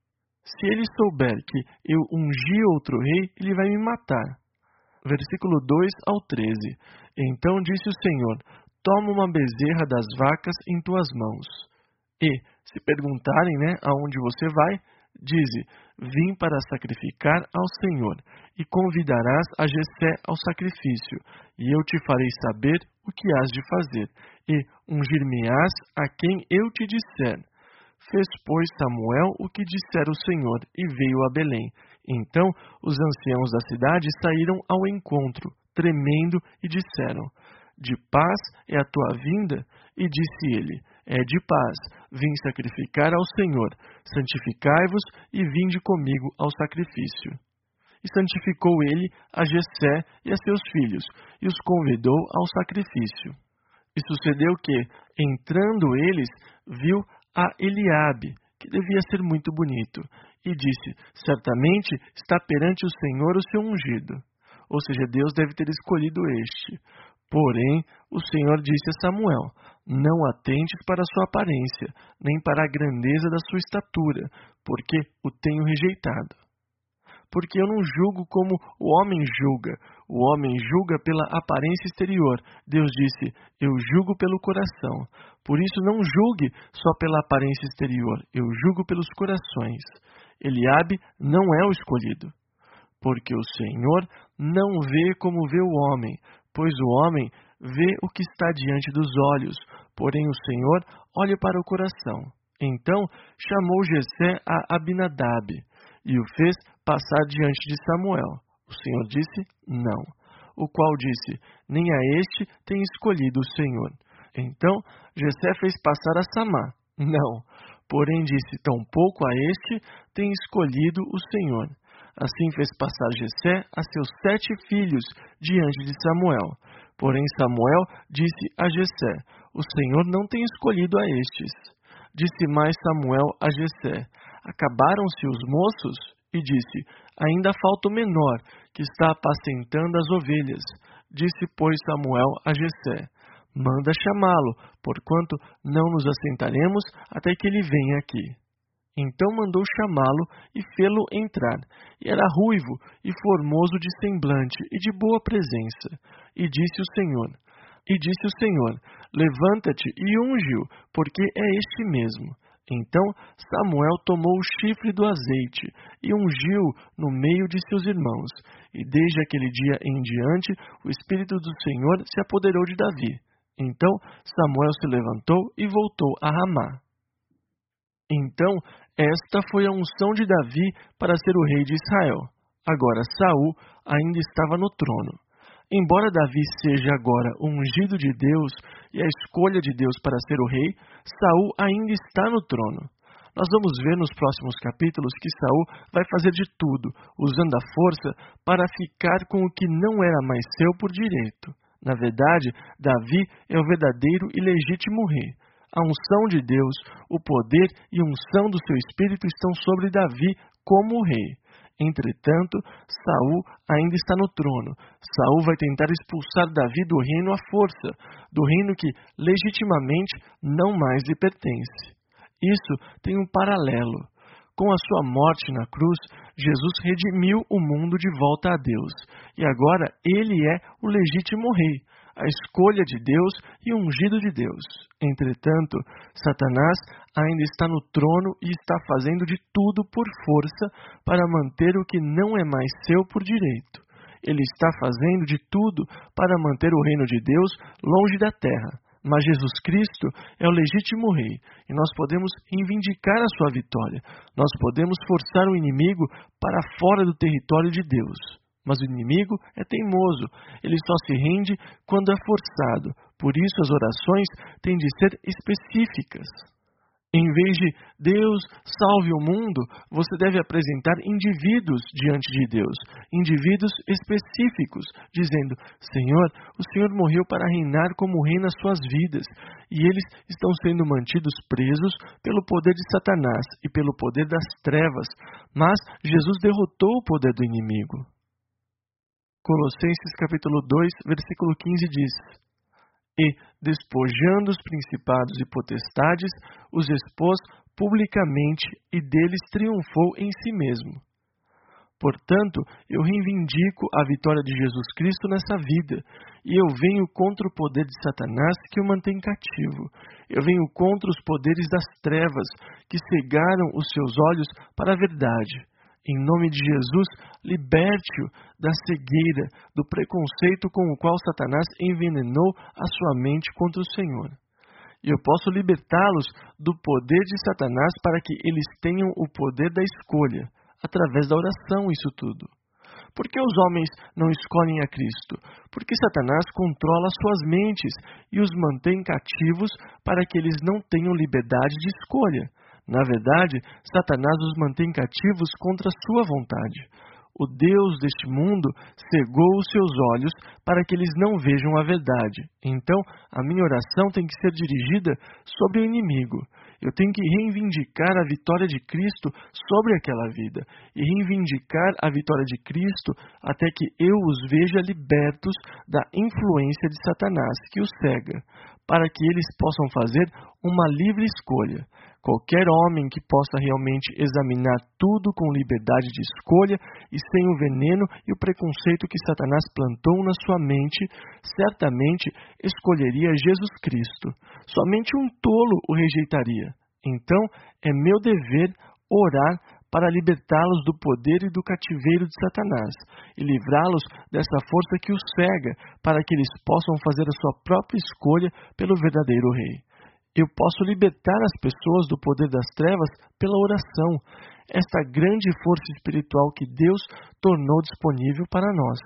ele vai me matar. Versículo 2 ao 13. Então disse o Senhor: Toma uma bezerra das vacas em tuas mãos. E, se perguntarem, aonde você vai, dize: Vim para sacrificar ao Senhor, e convidarás a Jessé ao sacrifício, e eu te farei saber o que hás de fazer, e ungir-me-ás a quem eu te disser. Fez, pois, Samuel o que dissera o Senhor, e veio a Belém. Então os anciãos da cidade saíram ao encontro, tremendo, e disseram: De paz é a tua vinda? E disse ele: É de paz, vim sacrificar ao Senhor. Santificai-vos e vinde comigo ao sacrifício. E santificou ele a Jessé e a seus filhos, e os convidou ao sacrifício. E sucedeu que, entrando eles, viu a Eliabe, que devia ser muito bonito, e disse: Certamente está perante o Senhor o seu ungido. Ou seja, Deus deve ter escolhido este. Porém, o Senhor disse a Samuel: Não atentes para a sua aparência, nem para a grandeza da sua estatura, porque o tenho rejeitado. Porque eu não julgo como o homem julga. O homem julga pela aparência exterior. Deus disse: Eu julgo pelo coração. Por isso não julgue só pela aparência exterior. Eu julgo pelos corações. Eliabe não é o escolhido. Porque o Senhor não vê como vê o homem, pois o homem vê o que está diante dos olhos, porém o Senhor olha para o coração. Então chamou Jessé a Abinadab e o fez passar diante de Samuel. O Senhor disse: Não. O qual disse: Nem a este tem escolhido o Senhor. Então Jessé fez passar a Samá. Não. Porém disse: Tampouco a este tem escolhido o Senhor. Assim fez passar Jessé a seus 7 filhos diante de Samuel. Porém Samuel disse a Jessé: o Senhor não tem escolhido a estes. Disse mais Samuel a Jessé: acabaram-se os moços? E disse: ainda falta o menor, que está apacentando as ovelhas. Disse, pois, Samuel a Jessé: manda chamá-lo, porquanto não nos assentaremos até que ele venha aqui. Então mandou chamá-lo e fê-lo entrar. E era ruivo e formoso de semblante e de boa presença. E disse o Senhor: levanta-te e unge-o, porque é este mesmo. Então Samuel tomou o chifre do azeite e ungiu-o no meio de seus irmãos. E desde aquele dia em diante, o Espírito do Senhor se apoderou de Davi. Então Samuel se levantou e voltou a Ramá. Então esta foi a unção de Davi para ser o rei de Israel. Agora Saul ainda estava no trono. Embora Davi seja agora o ungido de Deus e a escolha de Deus para ser o rei, Saul ainda está no trono. Nós vamos ver nos próximos capítulos que Saul vai fazer de tudo, usando a força, para ficar com o que não era mais seu por direito. Na verdade, Davi é o verdadeiro e legítimo rei. A unção de Deus, o poder e unção do seu espírito estão sobre Davi como rei. Entretanto, Saul ainda está no trono. Saul vai tentar expulsar Davi do reino à força, do reino que legitimamente não mais lhe pertence. Isso tem um paralelo. Com a sua morte na cruz, Jesus redimiu o mundo de volta a Deus. E agora ele é o legítimo rei, a escolha de Deus e o ungido de Deus. Entretanto, Satanás ainda está no trono e está fazendo de tudo por força para manter o que não é mais seu por direito. Ele está fazendo de tudo para manter o reino de Deus longe da terra. Mas Jesus Cristo é o legítimo rei e nós podemos reivindicar a sua vitória. Nós podemos forçar o inimigo para fora do território de Deus. Mas o inimigo é teimoso, ele só se rende quando é forçado. Por isso as orações têm de ser específicas. Em vez de Deus salve o mundo, você deve apresentar indivíduos diante de Deus, indivíduos específicos, dizendo: Senhor, o Senhor morreu para reinar como rei nas suas vidas, e eles estão sendo mantidos presos pelo poder de Satanás e pelo poder das trevas, mas Jesus derrotou o poder do inimigo. Colossenses capítulo 2, versículo 15 diz: E, despojando os principados e potestades, os expôs publicamente e deles triunfou em si mesmo. Portanto, eu reivindico a vitória de Jesus Cristo nessa vida, e eu venho contra o poder de Satanás que o mantém cativo. Eu venho contra os poderes das trevas que cegaram os seus olhos para a verdade. Em nome de Jesus, liberte-o da cegueira, do preconceito com o qual Satanás envenenou a sua mente contra o Senhor. E eu posso libertá-los do poder de Satanás para que eles tenham o poder da escolha, através da oração, isso tudo. Por que os homens não escolhem a Cristo? Porque Satanás controla suas mentes e os mantém cativos para que eles não tenham liberdade de escolha. Na verdade, Satanás os mantém cativos contra a sua vontade. O Deus deste mundo cegou os seus olhos para que eles não vejam a verdade. Então, a minha oração tem que ser dirigida sobre o inimigo. Eu tenho que reivindicar a vitória de Cristo sobre aquela vida e reivindicar a vitória de Cristo até que eu os veja libertos da influência de Satanás, que os cega, para que eles possam fazer uma livre escolha. Qualquer homem que possa realmente examinar tudo com liberdade de escolha e sem o veneno e o preconceito que Satanás plantou na sua mente, certamente escolheria Jesus Cristo. Somente um tolo o rejeitaria. Então, é meu dever orar para libertá-los do poder e do cativeiro de Satanás e livrá-los dessa força que os cega, para que eles possam fazer a sua própria escolha pelo verdadeiro Rei. Eu posso libertar as pessoas do poder das trevas pela oração, esta grande força espiritual que Deus tornou disponível para nós.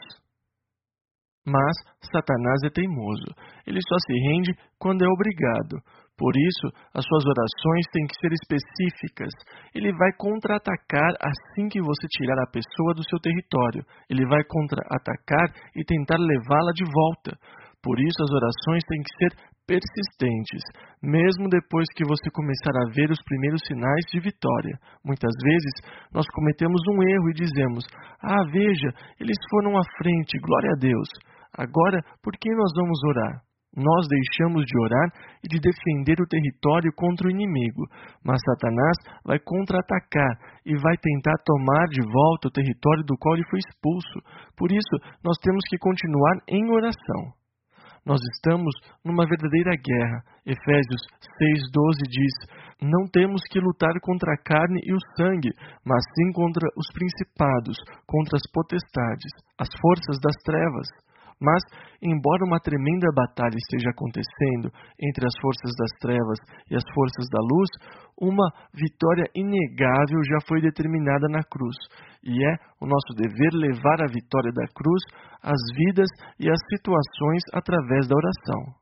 Mas Satanás é teimoso. Ele só se rende quando é obrigado. Por isso, as suas orações têm que ser específicas. Ele vai contra-atacar assim que você tirar a pessoa do seu território. Ele vai contra-atacar e tentar levá-la de volta. Por isso, as orações têm que ser persistentes, mesmo depois que você começar a ver os primeiros sinais de vitória. Muitas vezes, nós cometemos um erro e dizemos: veja, eles foram à frente, glória a Deus. Agora, por que nós vamos orar? Nós deixamos de orar e de defender o território contra o inimigo, mas Satanás vai contra-atacar e vai tentar tomar de volta o território do qual ele foi expulso. Por isso, nós temos que continuar em oração. Nós estamos numa verdadeira guerra. Efésios 6:12 diz: não temos que lutar contra a carne e o sangue, mas sim contra os principados, contra as potestades, as forças das trevas. Mas, embora uma tremenda batalha esteja acontecendo entre as forças das trevas e as forças da luz, uma vitória inegável já foi determinada na cruz. E é o nosso dever levar a vitória da cruz às vidas e às situações através da oração.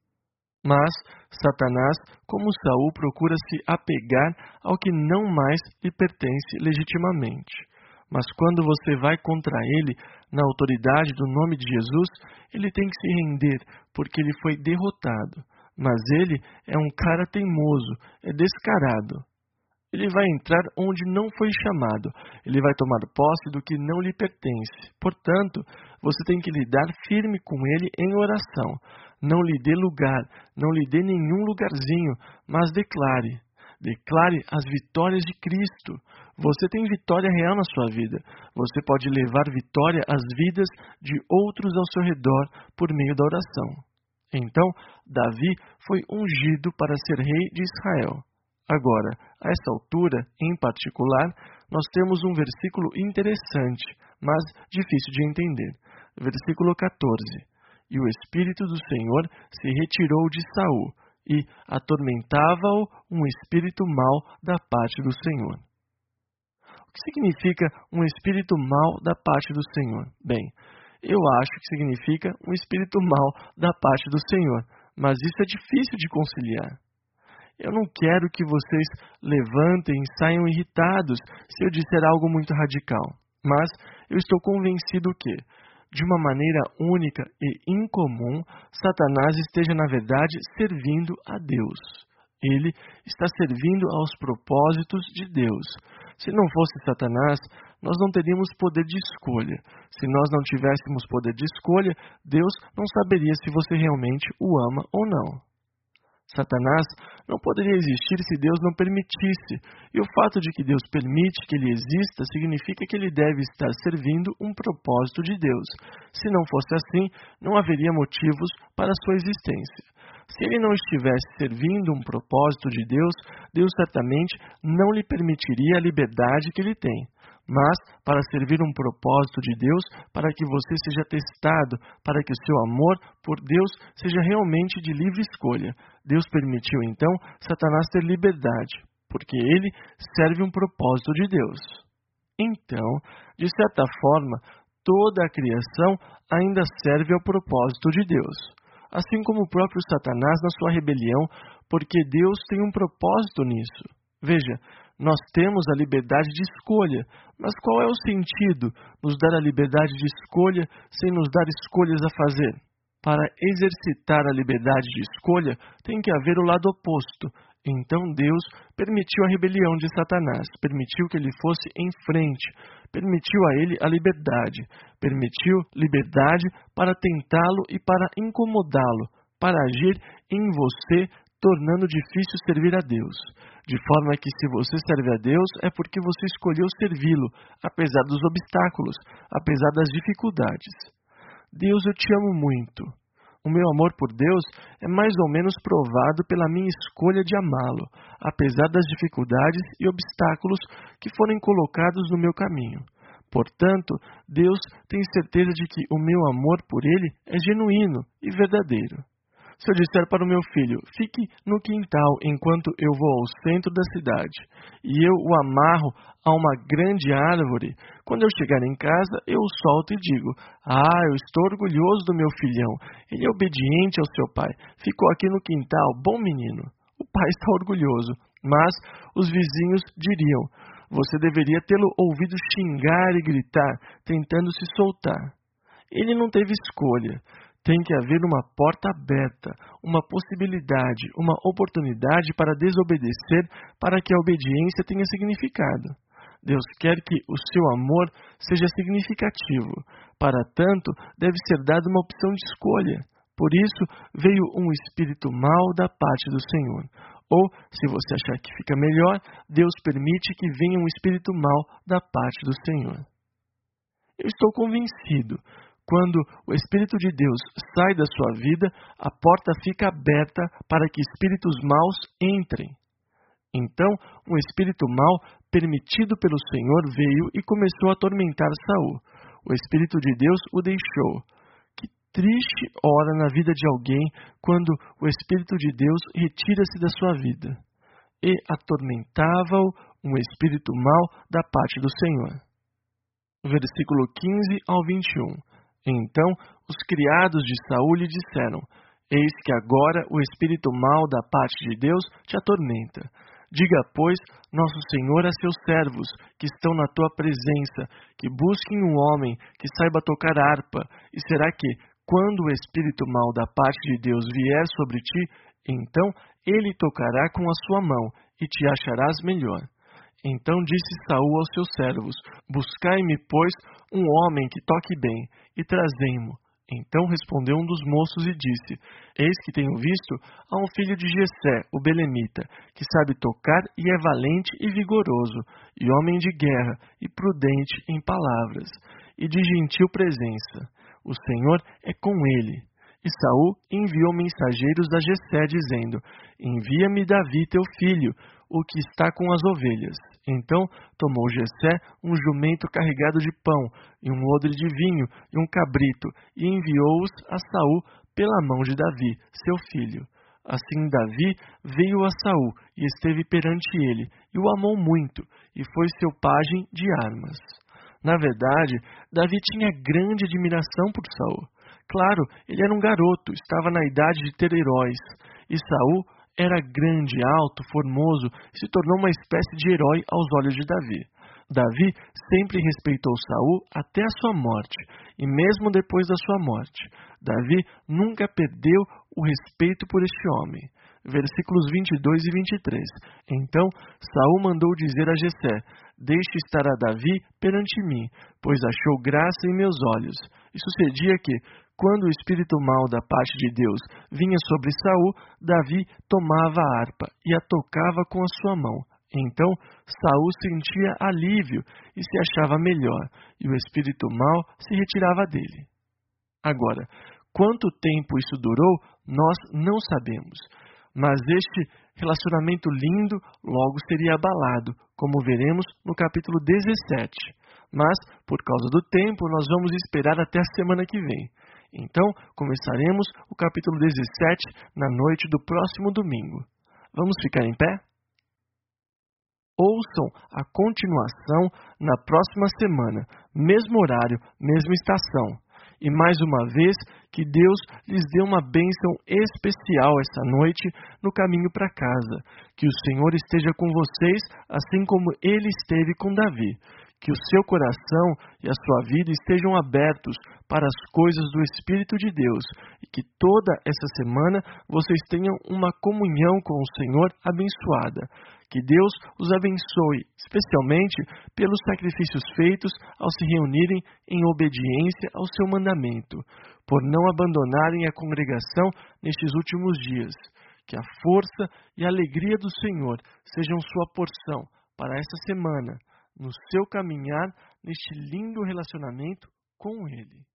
Mas Satanás, como Saul, procura se apegar ao que não mais lhe pertence legitimamente. Mas quando você vai contra ele, na autoridade do nome de Jesus, ele tem que se render, porque ele foi derrotado. Mas ele é um cara teimoso, é descarado. Ele vai entrar onde não foi chamado. Ele vai tomar posse do que não lhe pertence. Portanto, você tem que lidar firme com ele em oração. Não lhe dê lugar, não lhe dê nenhum lugarzinho, mas declare. Declare as vitórias de Cristo. Você tem vitória real na sua vida. Você pode levar vitória às vidas de outros ao seu redor por meio da oração. Então, Davi foi ungido para ser rei de Israel. Agora, a essa altura, em particular, nós temos um versículo interessante, mas difícil de entender. Versículo 14. E o Espírito do Senhor se retirou de Saul, e atormentava-o um espírito mau da parte do Senhor. O que significa um espírito mau da parte do Senhor? Bem, eu acho que significa um espírito mau da parte do Senhor, mas isso é difícil de conciliar. Eu não quero que vocês levantem e saiam irritados se eu disser algo muito radical, mas eu estou convencido que, de uma maneira única e incomum, Satanás esteja, na verdade, servindo a Deus. Ele está servindo aos propósitos de Deus. Se não fosse Satanás, nós não teríamos poder de escolha. Se nós não tivéssemos poder de escolha, Deus não saberia se você realmente o ama ou não. Satanás não poderia existir se Deus não permitisse, e o fato de que Deus permite que ele exista significa que ele deve estar servindo um propósito de Deus. Se não fosse assim, não haveria motivos para sua existência. Se ele não estivesse servindo um propósito de Deus, Deus certamente não lhe permitiria a liberdade que ele tem. Mas, para servir um propósito de Deus, para que você seja testado, para que o seu amor por Deus seja realmente de livre escolha, Deus permitiu então Satanás ter liberdade, porque ele serve um propósito de Deus. Então, de certa forma, toda a criação ainda serve ao propósito de Deus, assim como o próprio Satanás na sua rebelião, porque Deus tem um propósito nisso. Veja, nós temos a liberdade de escolha, mas qual é o sentido nos dar a liberdade de escolha sem nos dar escolhas a fazer? Para exercitar a liberdade de escolha, tem que haver o lado oposto. Então Deus permitiu a rebelião de Satanás, permitiu que ele fosse em frente, permitiu a ele a liberdade, permitiu liberdade para tentá-lo e para incomodá-lo, para agir em você, tornando difícil servir a Deus. De forma que se você serve a Deus, é porque você escolheu servi-lo, apesar dos obstáculos, apesar das dificuldades. Deus, eu te amo muito. O meu amor por Deus é mais ou menos provado pela minha escolha de amá-lo, apesar das dificuldades e obstáculos que forem colocados no meu caminho. Portanto, Deus tem certeza de que o meu amor por ele é genuíno e verdadeiro. Se eu disser para o meu filho, fique no quintal enquanto eu vou ao centro da cidade, e eu o amarro a uma grande árvore, quando eu chegar em casa, eu o solto e digo, eu estou orgulhoso do meu filhão, ele é obediente ao seu pai, ficou aqui no quintal, bom menino. o pai está orgulhoso, mas os vizinhos diriam: você deveria tê-lo ouvido xingar e gritar, tentando se soltar. Ele não teve escolha. Tem que haver uma porta aberta, uma possibilidade, uma oportunidade para desobedecer para que a obediência tenha significado. Deus quer que o seu amor seja significativo. Para tanto, deve ser dada uma opção de escolha. Por isso, veio um espírito mau da parte do Senhor. Ou, se você achar que fica melhor, Deus permite que venha um espírito mau da parte do Senhor. Eu estou convencido. Quando o Espírito de Deus sai da sua vida, a porta fica aberta para que espíritos maus entrem. Então, um espírito mau, permitido pelo Senhor, veio e começou a atormentar Saul. O Espírito de Deus o deixou. Que triste hora na vida de alguém quando o Espírito de Deus retira-se da sua vida. E atormentava-o um espírito mau da parte do Senhor. Versículo 15 ao 21. Então os criados de Saul lhe disseram: eis que agora o espírito mau da parte de Deus te atormenta. Diga, pois, nosso Senhor a seus servos, que estão na tua presença, que busquem um homem que saiba tocar harpa, e será que, quando o espírito mau da parte de Deus vier sobre ti, então ele tocará com a sua mão, e te acharás melhor. Então disse Saul aos seus servos: buscai-me, pois, um homem que toque bem, e trazei-mo. Então respondeu um dos moços e disse: eis que tenho visto a um filho de Jessé, o belemita, que sabe tocar e é valente e vigoroso, e homem de guerra, e prudente em palavras, e de gentil presença. O Senhor é com ele. E Saul enviou mensageiros a Jessé, dizendo: envia-me Davi teu filho, o que está com as ovelhas. Então tomou Jessé um jumento carregado de pão, e um odre de vinho, e um cabrito, e enviou-os a Saul pela mão de Davi, seu filho. Assim Davi veio a Saul, e esteve perante ele, e o amou muito, e foi seu pajem de armas. Na verdade, Davi tinha grande admiração por Saul. Claro, ele era um garoto, estava na idade de ter heróis, e Saul era grande, alto, formoso, e se tornou uma espécie de herói aos olhos de Davi. Davi sempre respeitou Saul até a sua morte, e mesmo depois da sua morte. Davi nunca perdeu o respeito por este homem. Versículos 22 e 23. Então Saul mandou dizer a Jessé: deixe estar a Davi perante mim, pois achou graça em meus olhos. E sucedia que, quando o espírito mau da parte de Deus vinha sobre Saul, Davi tomava a harpa e a tocava com a sua mão. Então Saul sentia alívio e se achava melhor, e o espírito mau se retirava dele. Agora, quanto tempo isso durou, nós não sabemos. Mas este relacionamento lindo logo seria abalado, como veremos no capítulo 17. Mas, por causa do tempo, nós vamos esperar até a semana que vem. Então, começaremos o capítulo 17 na noite do próximo domingo. Vamos ficar em pé? Ouçam a continuação na próxima semana, mesmo horário, mesma estação. E mais uma vez, que Deus lhes dê uma bênção especial esta noite no caminho para casa. Que o Senhor esteja com vocês, assim como Ele esteve com Davi. Que o seu coração e a sua vida estejam abertos para as coisas do Espírito de Deus. E que toda essa semana vocês tenham uma comunhão com o Senhor abençoada. Que Deus os abençoe, especialmente pelos sacrifícios feitos ao se reunirem em obediência ao seu mandamento, por não abandonarem a congregação nestes últimos dias. Que a força e a alegria do Senhor sejam sua porção para essa semana, no seu caminhar neste lindo relacionamento com Ele.